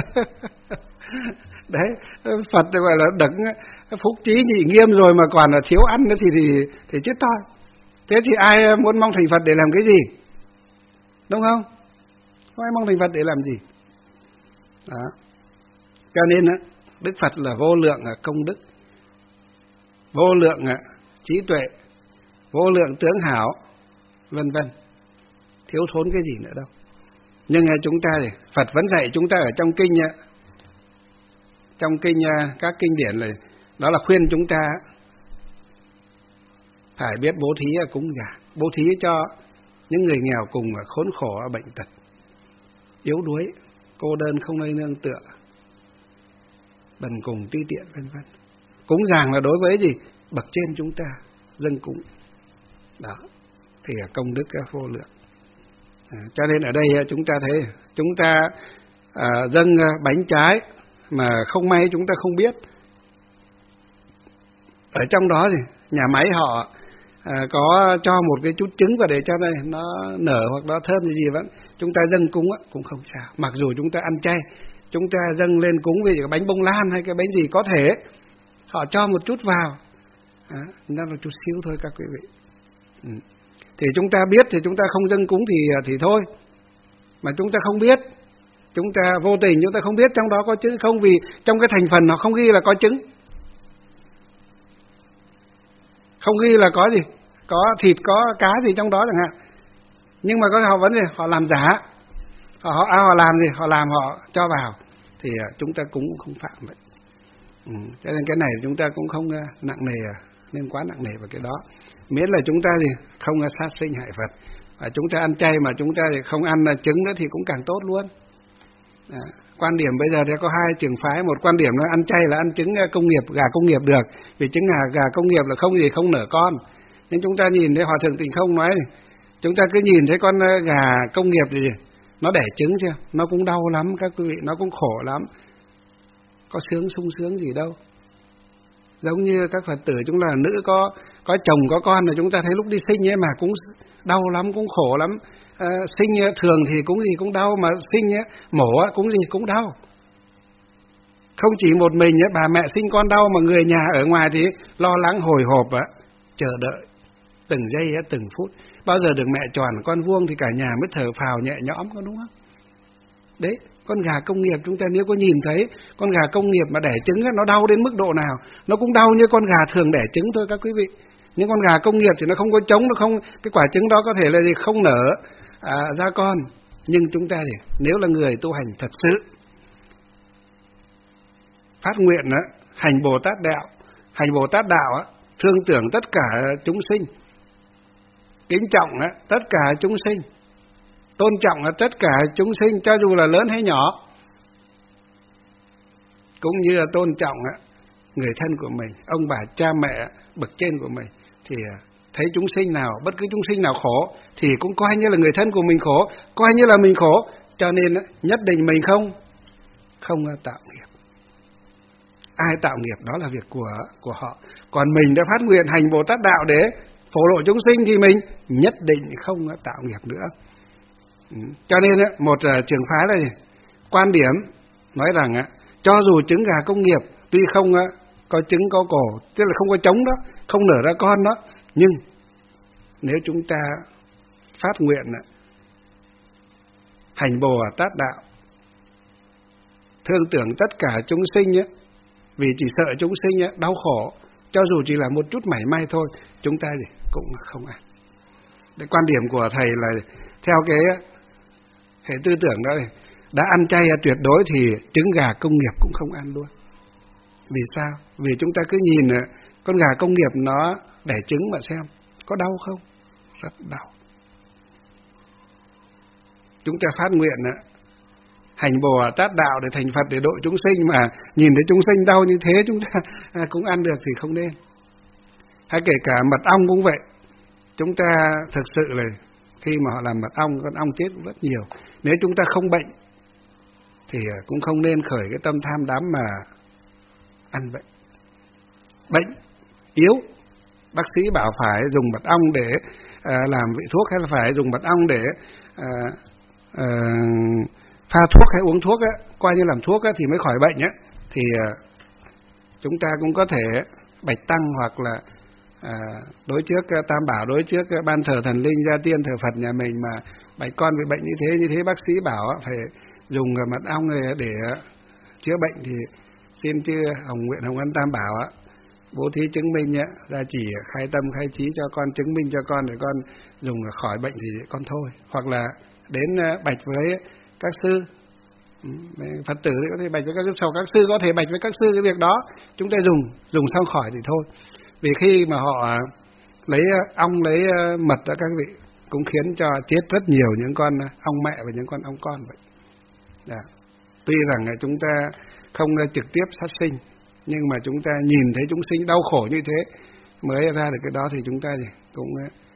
Đấy, Phật gọi là đấng phúc trí nhị nghiêm rồi mà còn là thiếu ăn nữa thì thì thì chết thôi. Thế thì ai muốn mong thành Phật để làm cái gì? Đúng không? Không ai mong thành Phật để làm gì. Đó. Cho nên Đức Phật là vô lượng công đức, vô lượng trí tuệ, vô lượng tướng hảo, vân vân. Thiếu thốn cái gì nữa đâu. Nhưng chúng ta thì Phật vẫn dạy chúng ta ở trong kinh, trong kinh các kinh điển này, đó là khuyên chúng ta phải biết bố thí cúng dường, bố thí cho những người nghèo cùng khốn khổ bệnh tật, yếu đuối, cô đơn không nơi nương tựa, bần cùng ti tiện vân vân. Cúng dường là đối với gì? Bậc trên chúng ta dâng cúng. Đó thì công đức vô lượng. À, cho nên ở đây chúng ta thấy chúng ta à, dâng bánh trái mà không may chúng ta không biết ở trong đó thì nhà máy họ à, có cho một cái chút trứng vào để cho đây nó nở hoặc nó thơm gì gì vẫn chúng ta dâng cúng cũng không sao. Mặc dù chúng ta ăn chay, chúng ta dâng lên cúng về cái bánh bông lan hay cái bánh gì có thể họ cho một chút vào, à, nó là chút xíu thôi các quý vị. Ừ. Thì chúng ta biết thì chúng ta không dâng cúng thì thì thôi. Mà chúng ta không biết, chúng ta vô tình chúng ta không biết trong đó có trứng không, vì trong cái thành phần nó không ghi là có trứng, không ghi là có gì, có thịt, có cá gì trong đó chẳng hạn. Nhưng mà có họ vẫn gì, họ làm giả, họ họ, à, họ làm gì, họ làm họ cho vào thì chúng ta cũng không phạm vậy. Ừ. Cho nên cái này chúng ta cũng không nặng nề, nên quá nặng nề vào cái đó. Miễn là chúng ta thì không sát sinh hại Phật, và chúng ta ăn chay mà chúng ta thì không ăn trứng nữa thì cũng càng tốt luôn. À, quan điểm bây giờ thì có hai trường phái. Một quan điểm là ăn chay là ăn trứng công nghiệp, gà công nghiệp được, vì trứng gà, gà công nghiệp là không gì không nở con. Nhưng chúng ta nhìn thấy Hòa Thượng Tịnh Không nói này, chúng ta cứ nhìn thấy con gà công nghiệp thì nó đẻ trứng chưa, nó cũng đau lắm các quý vị, nó cũng khổ lắm, có sướng sung sướng gì đâu. Giống như các Phật tử chúng là nữ có có chồng có con là chúng ta thấy lúc đi sinh ấy mà cũng đau lắm, cũng khổ lắm. À, sinh thường thì cũng gì cũng đau, mà sinh ấy, mổ cũng gì cũng đau. Không chỉ một mình ấy, bà mẹ sinh con đau mà người nhà ở ngoài thì lo lắng hồi hộp á, chờ đợi từng giây từng phút. Bao giờ được mẹ tròn con vuông thì cả nhà mới thở phào nhẹ nhõm, có đúng không? Đấy, con gà công nghiệp chúng ta nếu có nhìn thấy con gà công nghiệp mà đẻ trứng nó đau đến mức độ nào, nó cũng đau như con gà thường đẻ trứng thôi các quý vị. Những con gà công nghiệp thì nó không có trống, nó không, cái quả trứng đó có thể là gì không nở à, ra con. Nhưng chúng ta thì nếu là người tu hành thật sự phát nguyện đó, hành Bồ Tát đạo, hành Bồ Tát đạo á, thương tưởng tất cả chúng sinh, kính trọng á, tất cả chúng sinh, tôn trọng là tất cả chúng sinh cho dù là lớn hay nhỏ, cũng như là tôn trọng người thân của mình, ông bà cha mẹ bậc trên của mình, thì thấy chúng sinh nào, bất cứ chúng sinh nào khổ thì cũng coi như là người thân của mình khổ, coi như là mình khổ, cho nên nhất định mình không không tạo nghiệp. Ai tạo nghiệp đó là việc của của họ, còn mình đã phát nguyện hành Bồ Tát đạo để phổ lộ chúng sinh thì mình nhất định không tạo nghiệp nữa. Cho nên một trường phái này quan điểm nói rằng cho dù trứng gà công nghiệp tuy không có trứng có cổ, tức là không có trống đó, không nở ra con đó, nhưng nếu chúng ta phát nguyện hành Bồ Tát đạo, thương tưởng tất cả chúng sinh ấy, vì chỉ sợ chúng sinh ấy, đau khổ, cho dù chỉ là một chút mảy may thôi, chúng ta thì cũng không ăn. Cái quan điểm của thầy là theo cái hệ tư tưởng đó này, đã ăn chay tuyệt đối thì trứng gà công nghiệp cũng không ăn luôn. Vì sao? Vì chúng ta cứ nhìn con gà công nghiệp nó đẻ trứng mà xem có đau không? Rất đau. Chúng ta phát nguyện hành Bồ Tát đạo để thành Phật để độ chúng sinh, mà nhìn thấy chúng sinh đau như thế chúng ta cũng ăn được thì không nên. Hay kể cả mật ong cũng vậy. Chúng ta thực sự là khi mà họ làm mật ong, con ong chết cũng rất nhiều. Nếu chúng ta không bệnh thì cũng không nên khởi cái tâm tham đắm mà ăn bệnh. Bệnh, yếu, bác sĩ bảo phải dùng mật ong để à, làm vị thuốc, hay là phải dùng mật ong để à, à, pha thuốc hay uống thuốc á, coi như làm thuốc á, thì mới khỏi bệnh á, thì à, chúng ta cũng có thể bạch tăng hoặc là à, đối trước Tam Bảo, đối trước ban thờ thần linh, gia tiên, thờ Phật nhà mình mà bạch con bị bệnh như thế như thế bác sĩ bảo á, phải dùng mật ong để chữa bệnh, thì xin chư Hồng Nguyện Hồng Ân Tam Bảo á, bố thí chứng minh á, ra chỉ khai tâm khai trí cho con, chứng minh cho con để con dùng khỏi bệnh thì con thôi. Hoặc là đến bạch với các sư, Phật tử thì có thể bạch với các sư, sau các sư có thể bạch với các sư cái việc đó, chúng ta dùng dùng xong khỏi thì thôi. Vì khi mà họ lấy ong lấy mật đó các vị, cũng khiến cho chết rất nhiều những con ong mẹ và những con ong con vậy. Đó. Tuy rằng chúng ta không trực tiếp sát sinh, nhưng mà chúng ta nhìn thấy chúng sinh đau khổ như thế mới ra được cái đó, thì chúng ta cũng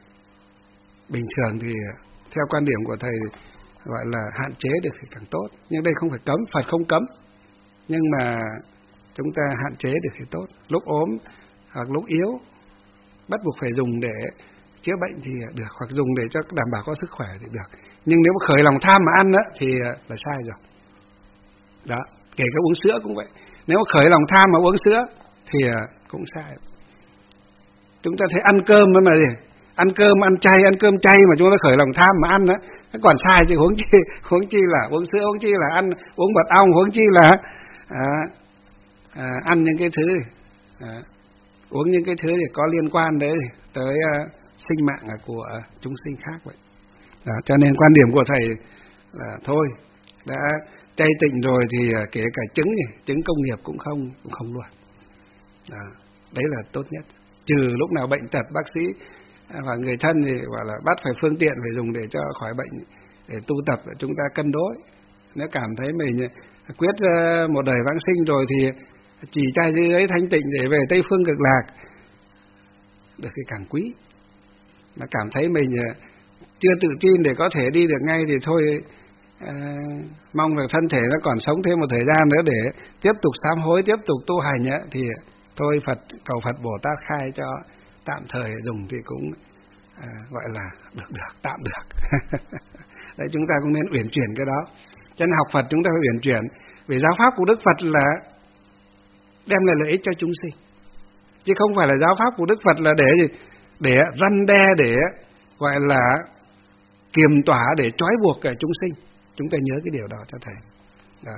bình thường thì theo quan điểm của thầy gọi là hạn chế được thì càng tốt. Nhưng đây không phải cấm, Phật không cấm, nhưng mà chúng ta hạn chế được thì tốt. Lúc ốm hoặc lúc yếu bắt buộc phải dùng để chữa bệnh thì được, hoặc dùng để cho đảm bảo có sức khỏe thì được. Nhưng nếu mà khởi lòng tham mà ăn đó, thì là sai rồi. Đó, kể cả uống sữa cũng vậy. Nếu mà khởi lòng tham mà uống sữa thì cũng sai. Chúng ta thấy ăn cơm đó mà gì? Ăn cơm, ăn chay, ăn cơm chay mà chúng ta khởi lòng tham mà ăn đó, nó còn sai chứ, huống chi, huống chi là uống sữa, huống chi là ăn uống mật ong, huống chi là à, à, ăn những cái thứ à, uống những cái thứ thì có liên quan đấy tới uh, sinh mạng của uh, chúng sinh khác vậy. Đó, cho nên quan điểm của thầy là thôi, đã chay tịnh rồi thì uh, kể cả trứng thì trứng công nghiệp cũng không cũng không luôn. Đó, đấy là tốt nhất. Trừ lúc nào bệnh tật bác sĩ và người thân thì gọi là bắt phải phương tiện phải dùng để cho khỏi bệnh, để tu tập chúng ta cân đối. Nếu cảm thấy mình quyết uh, một đời vãng sinh rồi thì chỉ trai dưới ấy thanh tịnh để về Tây Phương Cực Lạc được thì càng quý. Mà cảm thấy mình chưa tự tin để có thể đi được ngay thì thôi, à, mong là thân thể nó còn sống thêm một thời gian nữa để tiếp tục sám hối, tiếp tục tu hành ấy, thì thôi Phật cầu Phật Bồ Tát khai cho tạm thời dùng thì cũng à, gọi là được được, tạm được. Đấy, chúng ta cũng nên uyển chuyển cái đó. Cho nên học Phật chúng ta phải uyển chuyển, vì giáo pháp của Đức Phật là đem lại lợi ích cho chúng sinh, chứ không phải là giáo pháp của Đức Phật là để gì? Để răn đe, để gọi là kiềm tỏa, để trói buộc cả chúng sinh. Chúng ta nhớ cái điều đó cho thầy. Đó.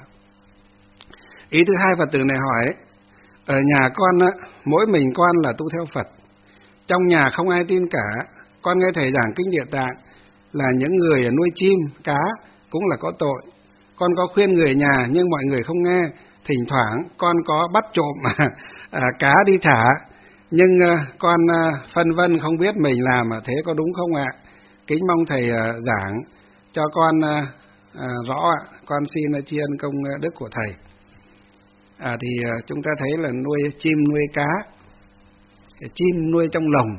Ý thứ hai Phật tử này hỏi, ở nhà con mỗi mình con là tu theo Phật, trong nhà không ai tin cả, con nghe thầy giảng kinh Địa Tạng là những người nuôi chim cá cũng là có tội. Con có khuyên người nhà nhưng mọi người không nghe. Thỉnh thoảng con có bắt trộm mà à, cá đi thả, nhưng à, con à, phân vân không biết mình làm mà thế có đúng không ạ? Kính mong thầy à, giảng cho con à, à, rõ ạ. Con xin à, tri ân công đức của thầy. À, thì à, chúng ta thấy là nuôi chim nuôi cá, chim nuôi trong lồng,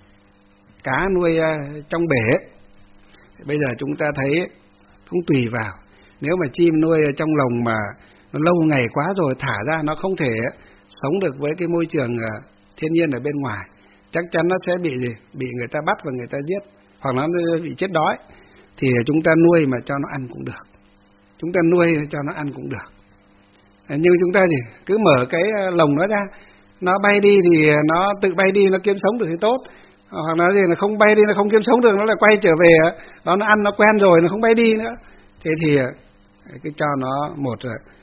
cá nuôi à, trong bể. Bây giờ chúng ta thấy cũng tùy vào. Nếu mà chim nuôi trong lồng mà nó lâu ngày quá rồi thả ra nó không thể sống được với cái môi trường thiên nhiên ở bên ngoài, chắc chắn nó sẽ bị gì? Bị người ta bắt và người ta giết, hoặc nó bị chết đói. Thì chúng ta nuôi mà cho nó ăn cũng được, chúng ta nuôi cho nó ăn cũng được. Nhưng chúng ta gì? Cứ mở cái lồng nó ra, nó bay đi thì nó tự bay đi, nó kiếm sống được thì tốt. Hoặc nó gì, nó không bay đi, nó không kiếm sống được, nó lại quay trở về đó, nó ăn nó quen rồi, nó không bay đi nữa. Thế thì cứ cho nó một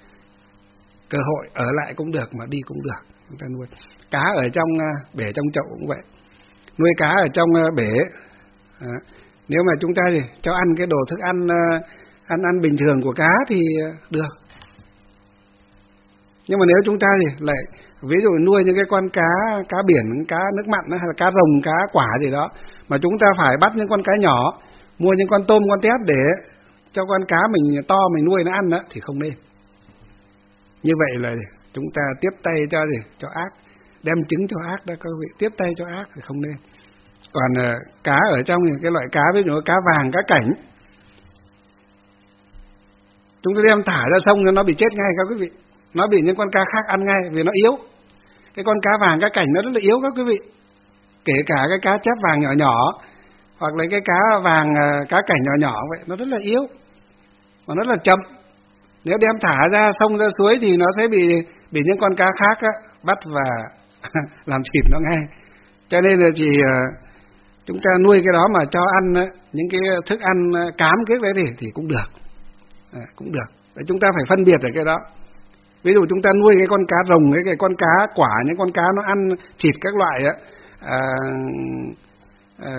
cơ hội ở lại cũng được, mà đi cũng được. Chúng ta nuôi cá ở trong bể trong chậu cũng vậy, nuôi cá ở trong bể. À, nếu mà chúng ta gì cho ăn cái đồ thức ăn ăn ăn bình thường của cá thì được. Nhưng mà nếu chúng ta gì lại ví dụ nuôi những cái con cá cá biển, cá nước mặn hay là cá rồng, cá quả gì đó, mà chúng ta phải bắt những con cá nhỏ, mua những con tôm, con tép để cho con cá mình to mình nuôi nó ăn đó, thì không nên. Như vậy là chúng ta tiếp tay cho gì? Cho ác, đem trứng cho ác đó các vị, tiếp tay cho ác thì không nên. Còn uh, cá ở trong cái loại cá ví dụ cá vàng, cá cảnh, chúng ta đem thả ra sông nó bị chết ngay các quý vị, nó bị những con cá khác ăn ngay vì nó yếu. Cái con cá vàng, cá cảnh nó rất là yếu các quý vị. Kể cả cái cá chép vàng nhỏ nhỏ, hoặc là cái cá vàng, cá cảnh nhỏ nhỏ vậy, nó rất là yếu và nó rất là chậm. Nếu đem thả ra sông ra suối thì nó sẽ bị bị những con cá khác á, bắt và làm thịt nó ngay. Cho nên là chỉ chúng ta nuôi cái đó mà cho ăn những cái thức ăn cám cái đấy thì thì cũng được, à, cũng được. Để chúng ta phải phân biệt ở cái đó. Ví dụ chúng ta nuôi cái con cá rồng, cái cái con cá quả, những con cá nó ăn thịt các loại á, à, à,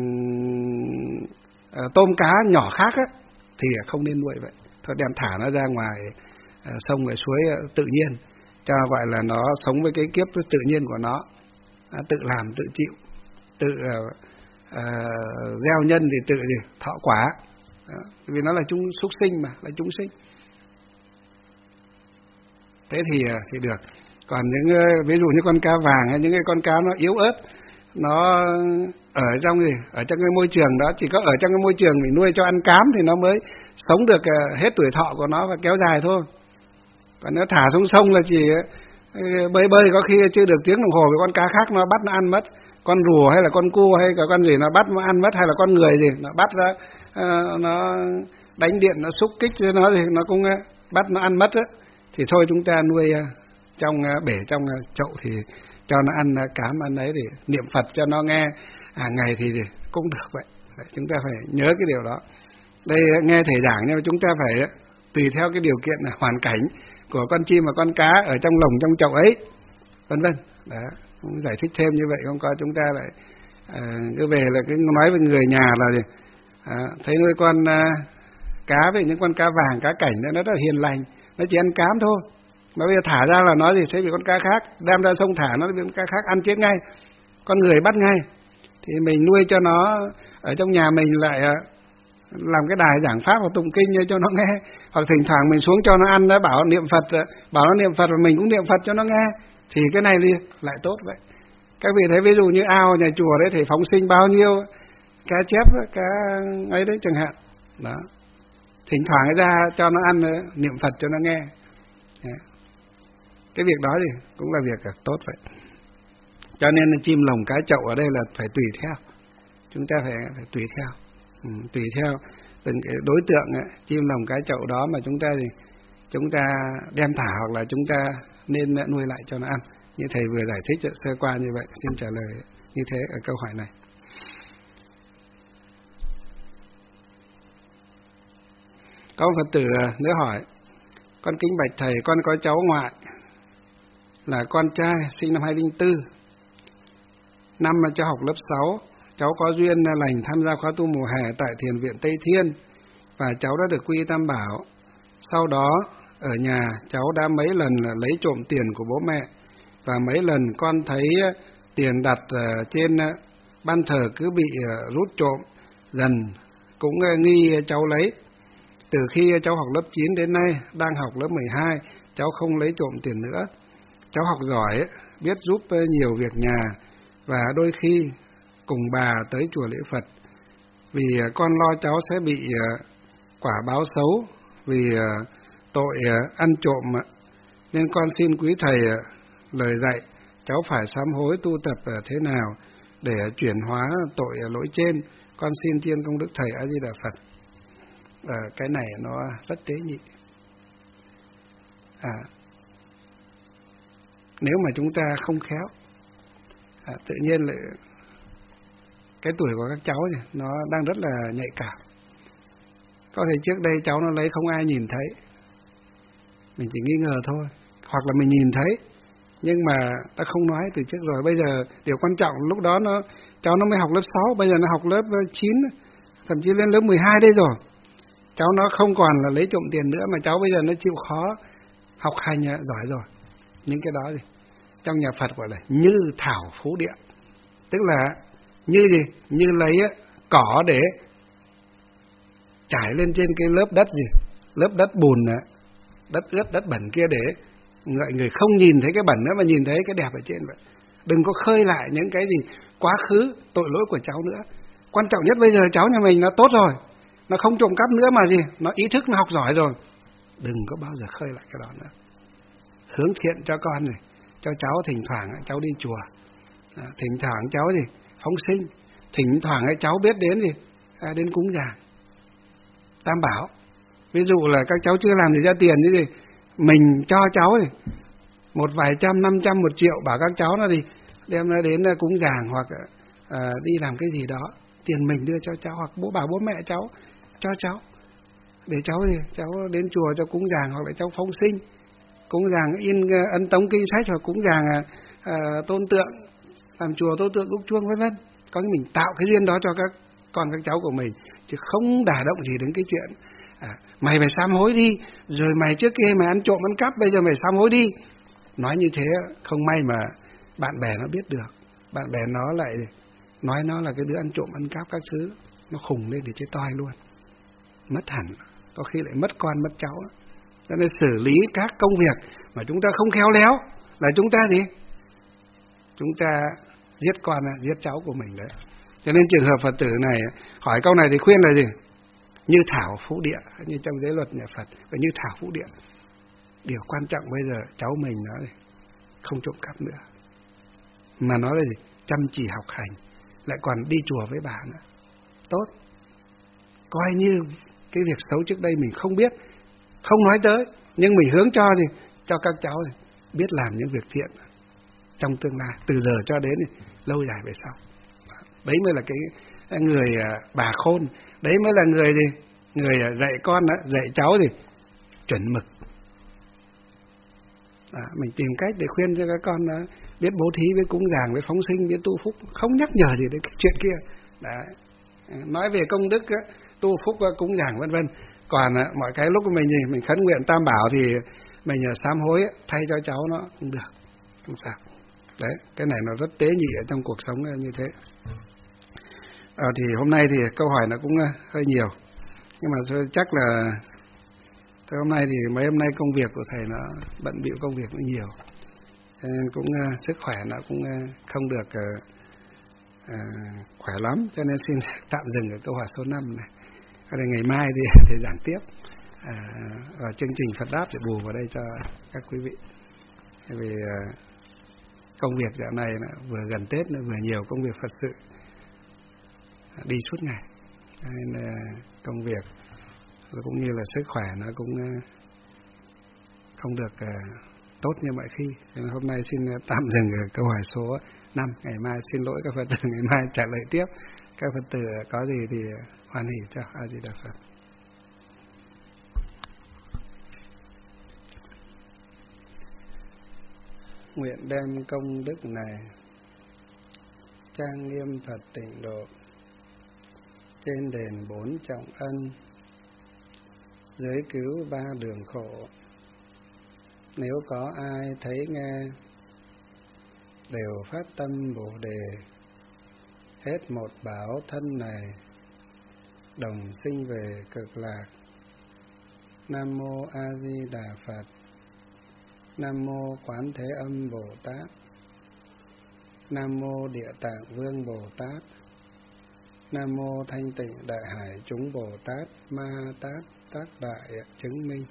à, tôm cá nhỏ khác á, thì không nên nuôi vậy. Thôi đem thả nó ra ngoài à, sông ngoài suối tự nhiên, cho gọi là nó sống với cái kiếp tự nhiên của nó, à, tự làm tự chịu, tự à, à, gieo nhân thì tự gì thọ quả. Đó, vì nó là chúng súc sinh mà, là chúng sinh. Thế thì thì được. Còn những ví dụ như con cá vàng hay những cái con cá nó yếu ớt, nó ở trong gì ở trong cái môi trường đó, chỉ có ở trong cái môi trường mình nuôi cho ăn cám thì nó mới sống được hết tuổi thọ của nó và kéo dài thôi. Còn nếu thả xuống sông là chỉ bơi bơi có khi chưa được tiếng đồng hồ với con cá khác nó bắt nó ăn mất. Con rùa hay là con cua hay cả con gì nó bắt nó ăn mất, hay là con người gì nó bắt ra uh, nó đánh điện nó xúc kích cho nó thì nó cũng uh, bắt nó ăn mất á. Thì thôi chúng ta nuôi uh, trong uh, bể trong uh, chậu thì cho nó ăn uh, cám ăn ấy để niệm Phật cho nó nghe hàng ngày thì, thì cũng được vậy. Đấy, chúng ta phải nhớ cái điều đó. Đây uh, nghe thầy giảng nhưng mà chúng ta phải uh, tùy theo cái điều kiện uh, hoàn cảnh của con chim và con cá ở trong lồng trong chậu ấy, vân vân. Đó, cũng giải thích thêm như vậy, không có chúng ta lại à, cứ về là cứ nói với người nhà là gì à, thấy nuôi con à, cá với những con cá vàng cá cảnh đó, nó rất là hiền lành, nó chỉ ăn cám thôi, mà bây giờ thả ra là nó gì sẽ bị con cá khác đem ra sông thả, nó bị con cá khác ăn chết ngay, con người bắt ngay. Thì mình nuôi cho nó ở trong nhà mình lại à, làm cái đài giảng pháp và tụng kinh cho nó nghe, hoặc thỉnh thoảng mình xuống cho nó ăn, nó bảo niệm Phật, bảo nó niệm Phật và mình cũng niệm Phật cho nó nghe, thì cái này đi lại tốt vậy. Các vị thấy ví dụ như ao nhà chùa đấy thì phóng sinh bao nhiêu cá chép, cá ấy đấy chẳng hạn, đó, thỉnh thoảng ra cho nó ăn niệm Phật cho nó nghe, cái việc đó thì cũng là việc tốt vậy. Cho nên chim lồng cá chậu ở đây là phải tùy theo, chúng ta phải, phải tùy theo. Ừ, tùy theo từng cái đối tượng ấy, chim lồng cá chậu đó mà chúng ta thì chúng ta đem thả hoặc là chúng ta nên nuôi lại cho nó ăn. Như thầy vừa giải thích sơ qua như vậy, xin trả lời như thế ở câu hỏi này. Có Phật tử nữa hỏi: con kính bạch thầy, con có cháu ngoại là con trai sinh năm hai không không bốn, năm mà cho học lớp sáu. Cháu có duyên lành tham gia khóa tu mùa hè tại Thiền viện Tây Thiên và cháu đã được quy Tam Bảo. Sau đó ở nhà cháu đã mấy lần lấy trộm tiền của bố mẹ, và mấy lần con thấy tiền đặt trên ban thờ cứ bị rút trộm, dần cũng nghi cháu lấy. Từ khi cháu học lớp chín đến nay, đang học lớp mười hai, cháu không lấy trộm tiền nữa. Cháu học giỏi, biết giúp nhiều việc nhà và đôi khi cùng bà tới chùa lễ Phật. Vì con lo cháu sẽ bị quả báo xấu vì tội ăn trộm, nên con xin quý thầy lời dạy cháu phải sám hối tu tập thế nào để chuyển hóa tội lỗi trên. Con xin chiên công đức thầy A Di Đà Phật. À, cái này nó rất tế nhị. À, nếu mà chúng ta không khéo, à, tự nhiên lại cái tuổi của các cháu thì nó đang rất là nhạy cảm. Có thể trước đây cháu nó lấy không ai nhìn thấy, mình chỉ nghi ngờ thôi, hoặc là mình nhìn thấy nhưng mà ta không nói từ trước rồi. Bây giờ điều quan trọng lúc đó nó cháu nó mới học lớp sáu, bây giờ nó học lớp chín, thậm chí lên lớp mười hai đây rồi. Cháu nó không còn là lấy trộm tiền nữa, mà cháu bây giờ nó chịu khó học hành giỏi rồi. Những cái đó gì trong nhà Phật gọi là như thảo phú địa, tức là như gì? Như lấy cỏ để trải lên trên cái lớp đất gì? Lớp đất bùn, đất ướt, đất bẩn kia để người, người không nhìn thấy cái bẩn nữa mà nhìn thấy cái đẹp ở trên vậy. Đừng có khơi lại những cái gì quá khứ tội lỗi của cháu nữa. Quan trọng nhất bây giờ cháu nhà mình nó tốt rồi, nó không trộm cắp nữa mà gì, nó ý thức nó học giỏi rồi. Đừng có bao giờ khơi lại cái đó nữa. Hướng thiện cho con này, cho cháu thỉnh thoảng cháu đi chùa, À, thỉnh thoảng cháu gì phóng sinh, thỉnh thoảng ấy cháu biết đến gì à, đến cúng dường Tam Bảo. Ví dụ là các cháu chưa làm thì ra tiền như gì, mình cho cháu thì một vài trăm, năm trăm, một triệu, bảo các cháu nó đi đem nó đến cúng dường hoặc à, đi làm cái gì đó, tiền mình đưa cho cháu, hoặc bố bà bố mẹ cháu cho cháu để cháu gì cháu đến chùa cho cúng dường, hoặc là cháu phóng sinh cúng dường in ấn tống kinh sách, hoặc cúng dường à, tôn tượng, làm chùa tôn tượng đúc chuông vân vân. Có cái mình tạo cái duyên đó cho các con các cháu của mình, chứ không đả động gì đến cái chuyện à, mày phải sám hối đi, rồi mày trước kia mày ăn trộm ăn cắp, bây giờ mày sám hối đi. Nói như thế không may mà bạn bè nó biết được, bạn bè nó lại nói nó là cái đứa ăn trộm ăn cắp các thứ, nó khùng lên thì chết toi luôn, mất hẳn, có khi lại mất con mất cháu. Cho nên xử lý các công việc mà chúng ta không khéo léo là chúng ta gì? Chúng ta giết con, giết cháu của mình đấy. Cho nên trường hợp Phật tử này hỏi câu này thì khuyên là gì? Như thảo phú địa, như trong giới luật nhà Phật, và như thảo phú địa. Điều quan trọng bây giờ cháu mình nó không trộm cắp nữa, mà nó là gì? Chăm chỉ học hành, lại còn đi chùa với bà nữa. Tốt. Coi như cái việc xấu trước đây mình không biết, không nói tới, nhưng mình hướng cho gì? Cho các cháu gì? Biết làm những việc thiện trong tương lai, từ giờ cho đến gì? Lâu dài về sau. Đấy mới là cái người bà khôn, đấy mới là người gì? Người dạy con, dạy cháu gì? Chuẩn mực. À, mình tìm cách để khuyên cho các con đó, biết bố thí, biết cúng dường, biết phóng sinh, biết tu phúc, không nhắc nhở gì đến cái chuyện kia. Đấy. Nói về công đức, tu phúc, cúng dường vân vân. Còn mọi cái lúc mình gì mình khấn nguyện Tam Bảo thì mình nhờ sám hối thay cho cháu nó cũng được, không sao. Đấy, cái này nó rất tế nhị ở trong cuộc sống như thế. À, thì hôm nay thì câu hỏi nó cũng hơi nhiều, nhưng mà chắc là thế hôm nay thì mấy hôm nay công việc của thầy nó bận bịu, công việc nó nhiều, cho nên cũng uh, sức khỏe nó cũng uh, không được uh, uh, khỏe lắm, cho nên xin tạm dừng ở câu hỏi số năm này. Và ngày mai thì thầy giảng tiếp uh, ở chương trình Phật đáp để bù vào đây cho các quý vị. Vì uh, công việc dạo này nó vừa gần Tết nó vừa nhiều công việc Phật sự uh, đi suốt ngày, cho nên uh, công việc cũng như là sức khỏe nó cũng không được tốt như mọi khi. Nên hôm nay xin tạm dừng ở câu hỏi số năm. Ngày mai xin lỗi các Phật tử, ngày mai trả lời tiếp. Các Phật tử có gì thì hoan hỉ cho. A Di Đà Phật. Nguyện đem công đức này trang nghiêm Phật tịnh độ, trên đền bốn trọng ân, giới cứu ba đường khổ. Nếu có ai thấy nghe, đều phát tâm Bồ Đề, hết một báo thân này, đồng sinh về cực lạc. Nam mô A Di Đà Phật. Nam mô Quán Thế Âm Bồ Tát. Nam mô Địa Tạng Vương Bồ Tát. Nam mô Thanh Tịnh Đại Hải chúng Bồ Tát Ma Tát Tác Đại chứng minh.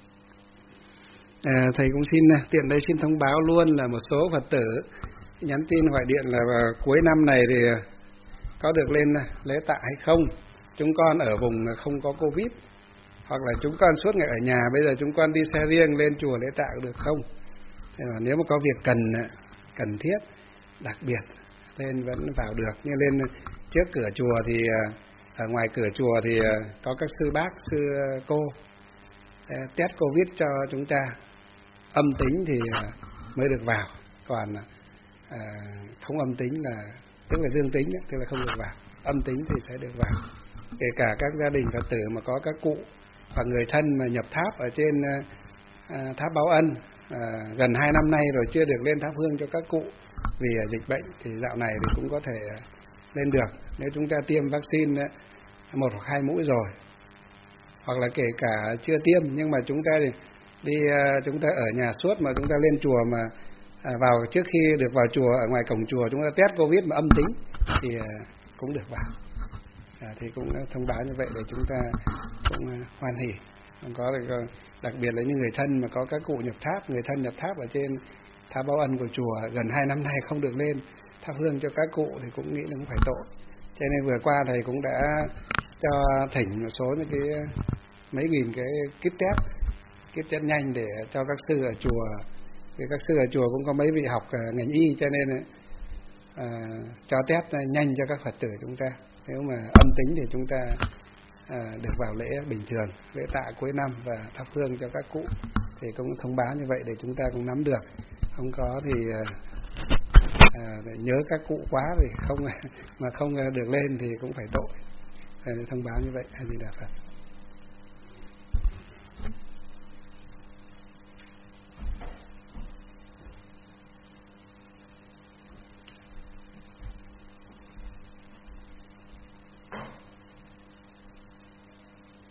À, thầy cũng xin tiện đây xin thông báo luôn là một số Phật tử nhắn tin gọi điện là vào cuối năm này thì có được lên lễ tạ hay không. Chúng con ở vùng không có Covid, hoặc là chúng con suốt ngày ở nhà, bây giờ chúng con đi xe riêng lên chùa lễ tạ được không? Nếu mà có việc cần cần thiết đặc biệt lên vẫn vào được, nhưng lên trước cửa chùa thì ở ngoài cửa chùa thì có các sư bác, sư cô test Covid cho chúng ta, âm tính thì mới được vào, còn à, không âm tính là tức là dương tính, tức là không được vào, âm tính thì sẽ được vào. Kể cả các gia đình Phật tử mà có các cụ và người thân mà nhập tháp ở trên à, tháp Báo Ân à, gần hai năm nay rồi chưa được lên tháp hương cho các cụ vì dịch bệnh, thì dạo này thì cũng có thể lên được nếu chúng ta tiêm vaccine một hoặc hai mũi rồi, hoặc là kể cả chưa tiêm nhưng mà chúng ta thì đi chúng ta ở nhà suốt mà chúng ta lên chùa mà à, vào trước khi được vào chùa, ở ngoài cổng chùa chúng ta test Covid mà âm tính thì à, cũng được vào. À, thì cũng thông báo như vậy để chúng ta cũng hoan hỉ. Không có thì đặc biệt là những người thân mà có các cụ nhập tháp, người thân nhập tháp ở trên tháp Báo Ân của chùa gần hai năm nay không được lên thắp hương cho các cụ thì cũng nghĩ là cũng phải tội. Cho nên vừa qua thầy cũng đã cho thỉnh một số những cái mấy nghìn cái kit test, kit test nhanh để cho các sư ở chùa. Thì các sư ở chùa cũng có mấy vị học ngành y, cho nên à, cho test nhanh cho các Phật tử chúng ta. Nếu mà âm tính thì chúng ta à, được vào lễ bình thường, lễ tạ cuối năm và thắp hương cho các cụ. Thì cũng thông báo như vậy để chúng ta cũng nắm được. Không có thì à, nhớ các cụ quá thì không mà không được lên thì cũng phải tội. À, thông báo như vậy. A Di Đà Phật.